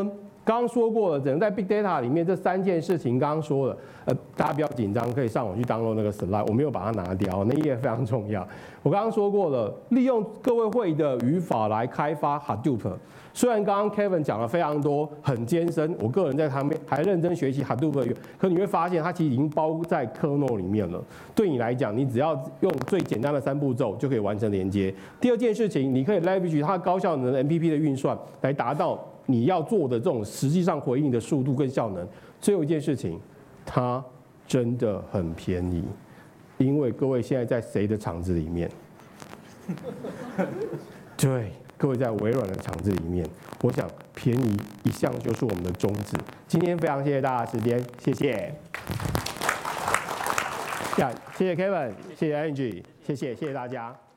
刚刚说过了，整个在 Big Data 里面这三件事情，刚刚说了，呃，大家不要紧张，可以上网去 download 那个 slide， 我没有把它拿掉，那一页非常重要。我刚刚说过了，利用各位会的语法来开发 Hadoop。虽然刚刚 Kevin 讲了非常多很艰深，我个人在旁边还认真学习 Hadoop 的，可你会发现它其实已经包在 kernel 里面了。对你来讲，你只要用最简单的三步骤就可以完成连接。第二件事情，你可以 leverage 它高效能的 M P P 的运算来达到你要做的这种实际上回应的速度跟效能。最后一件事情，它真的很便宜，因为各位现在在谁的厂子里面？对。各位在微软的厂子里面，我想便宜一向就是我们的宗旨。今天非常谢谢大家的时间，谢谢。呀，谢谢 Kevin， 谢谢 Angie， 谢谢谢谢大家。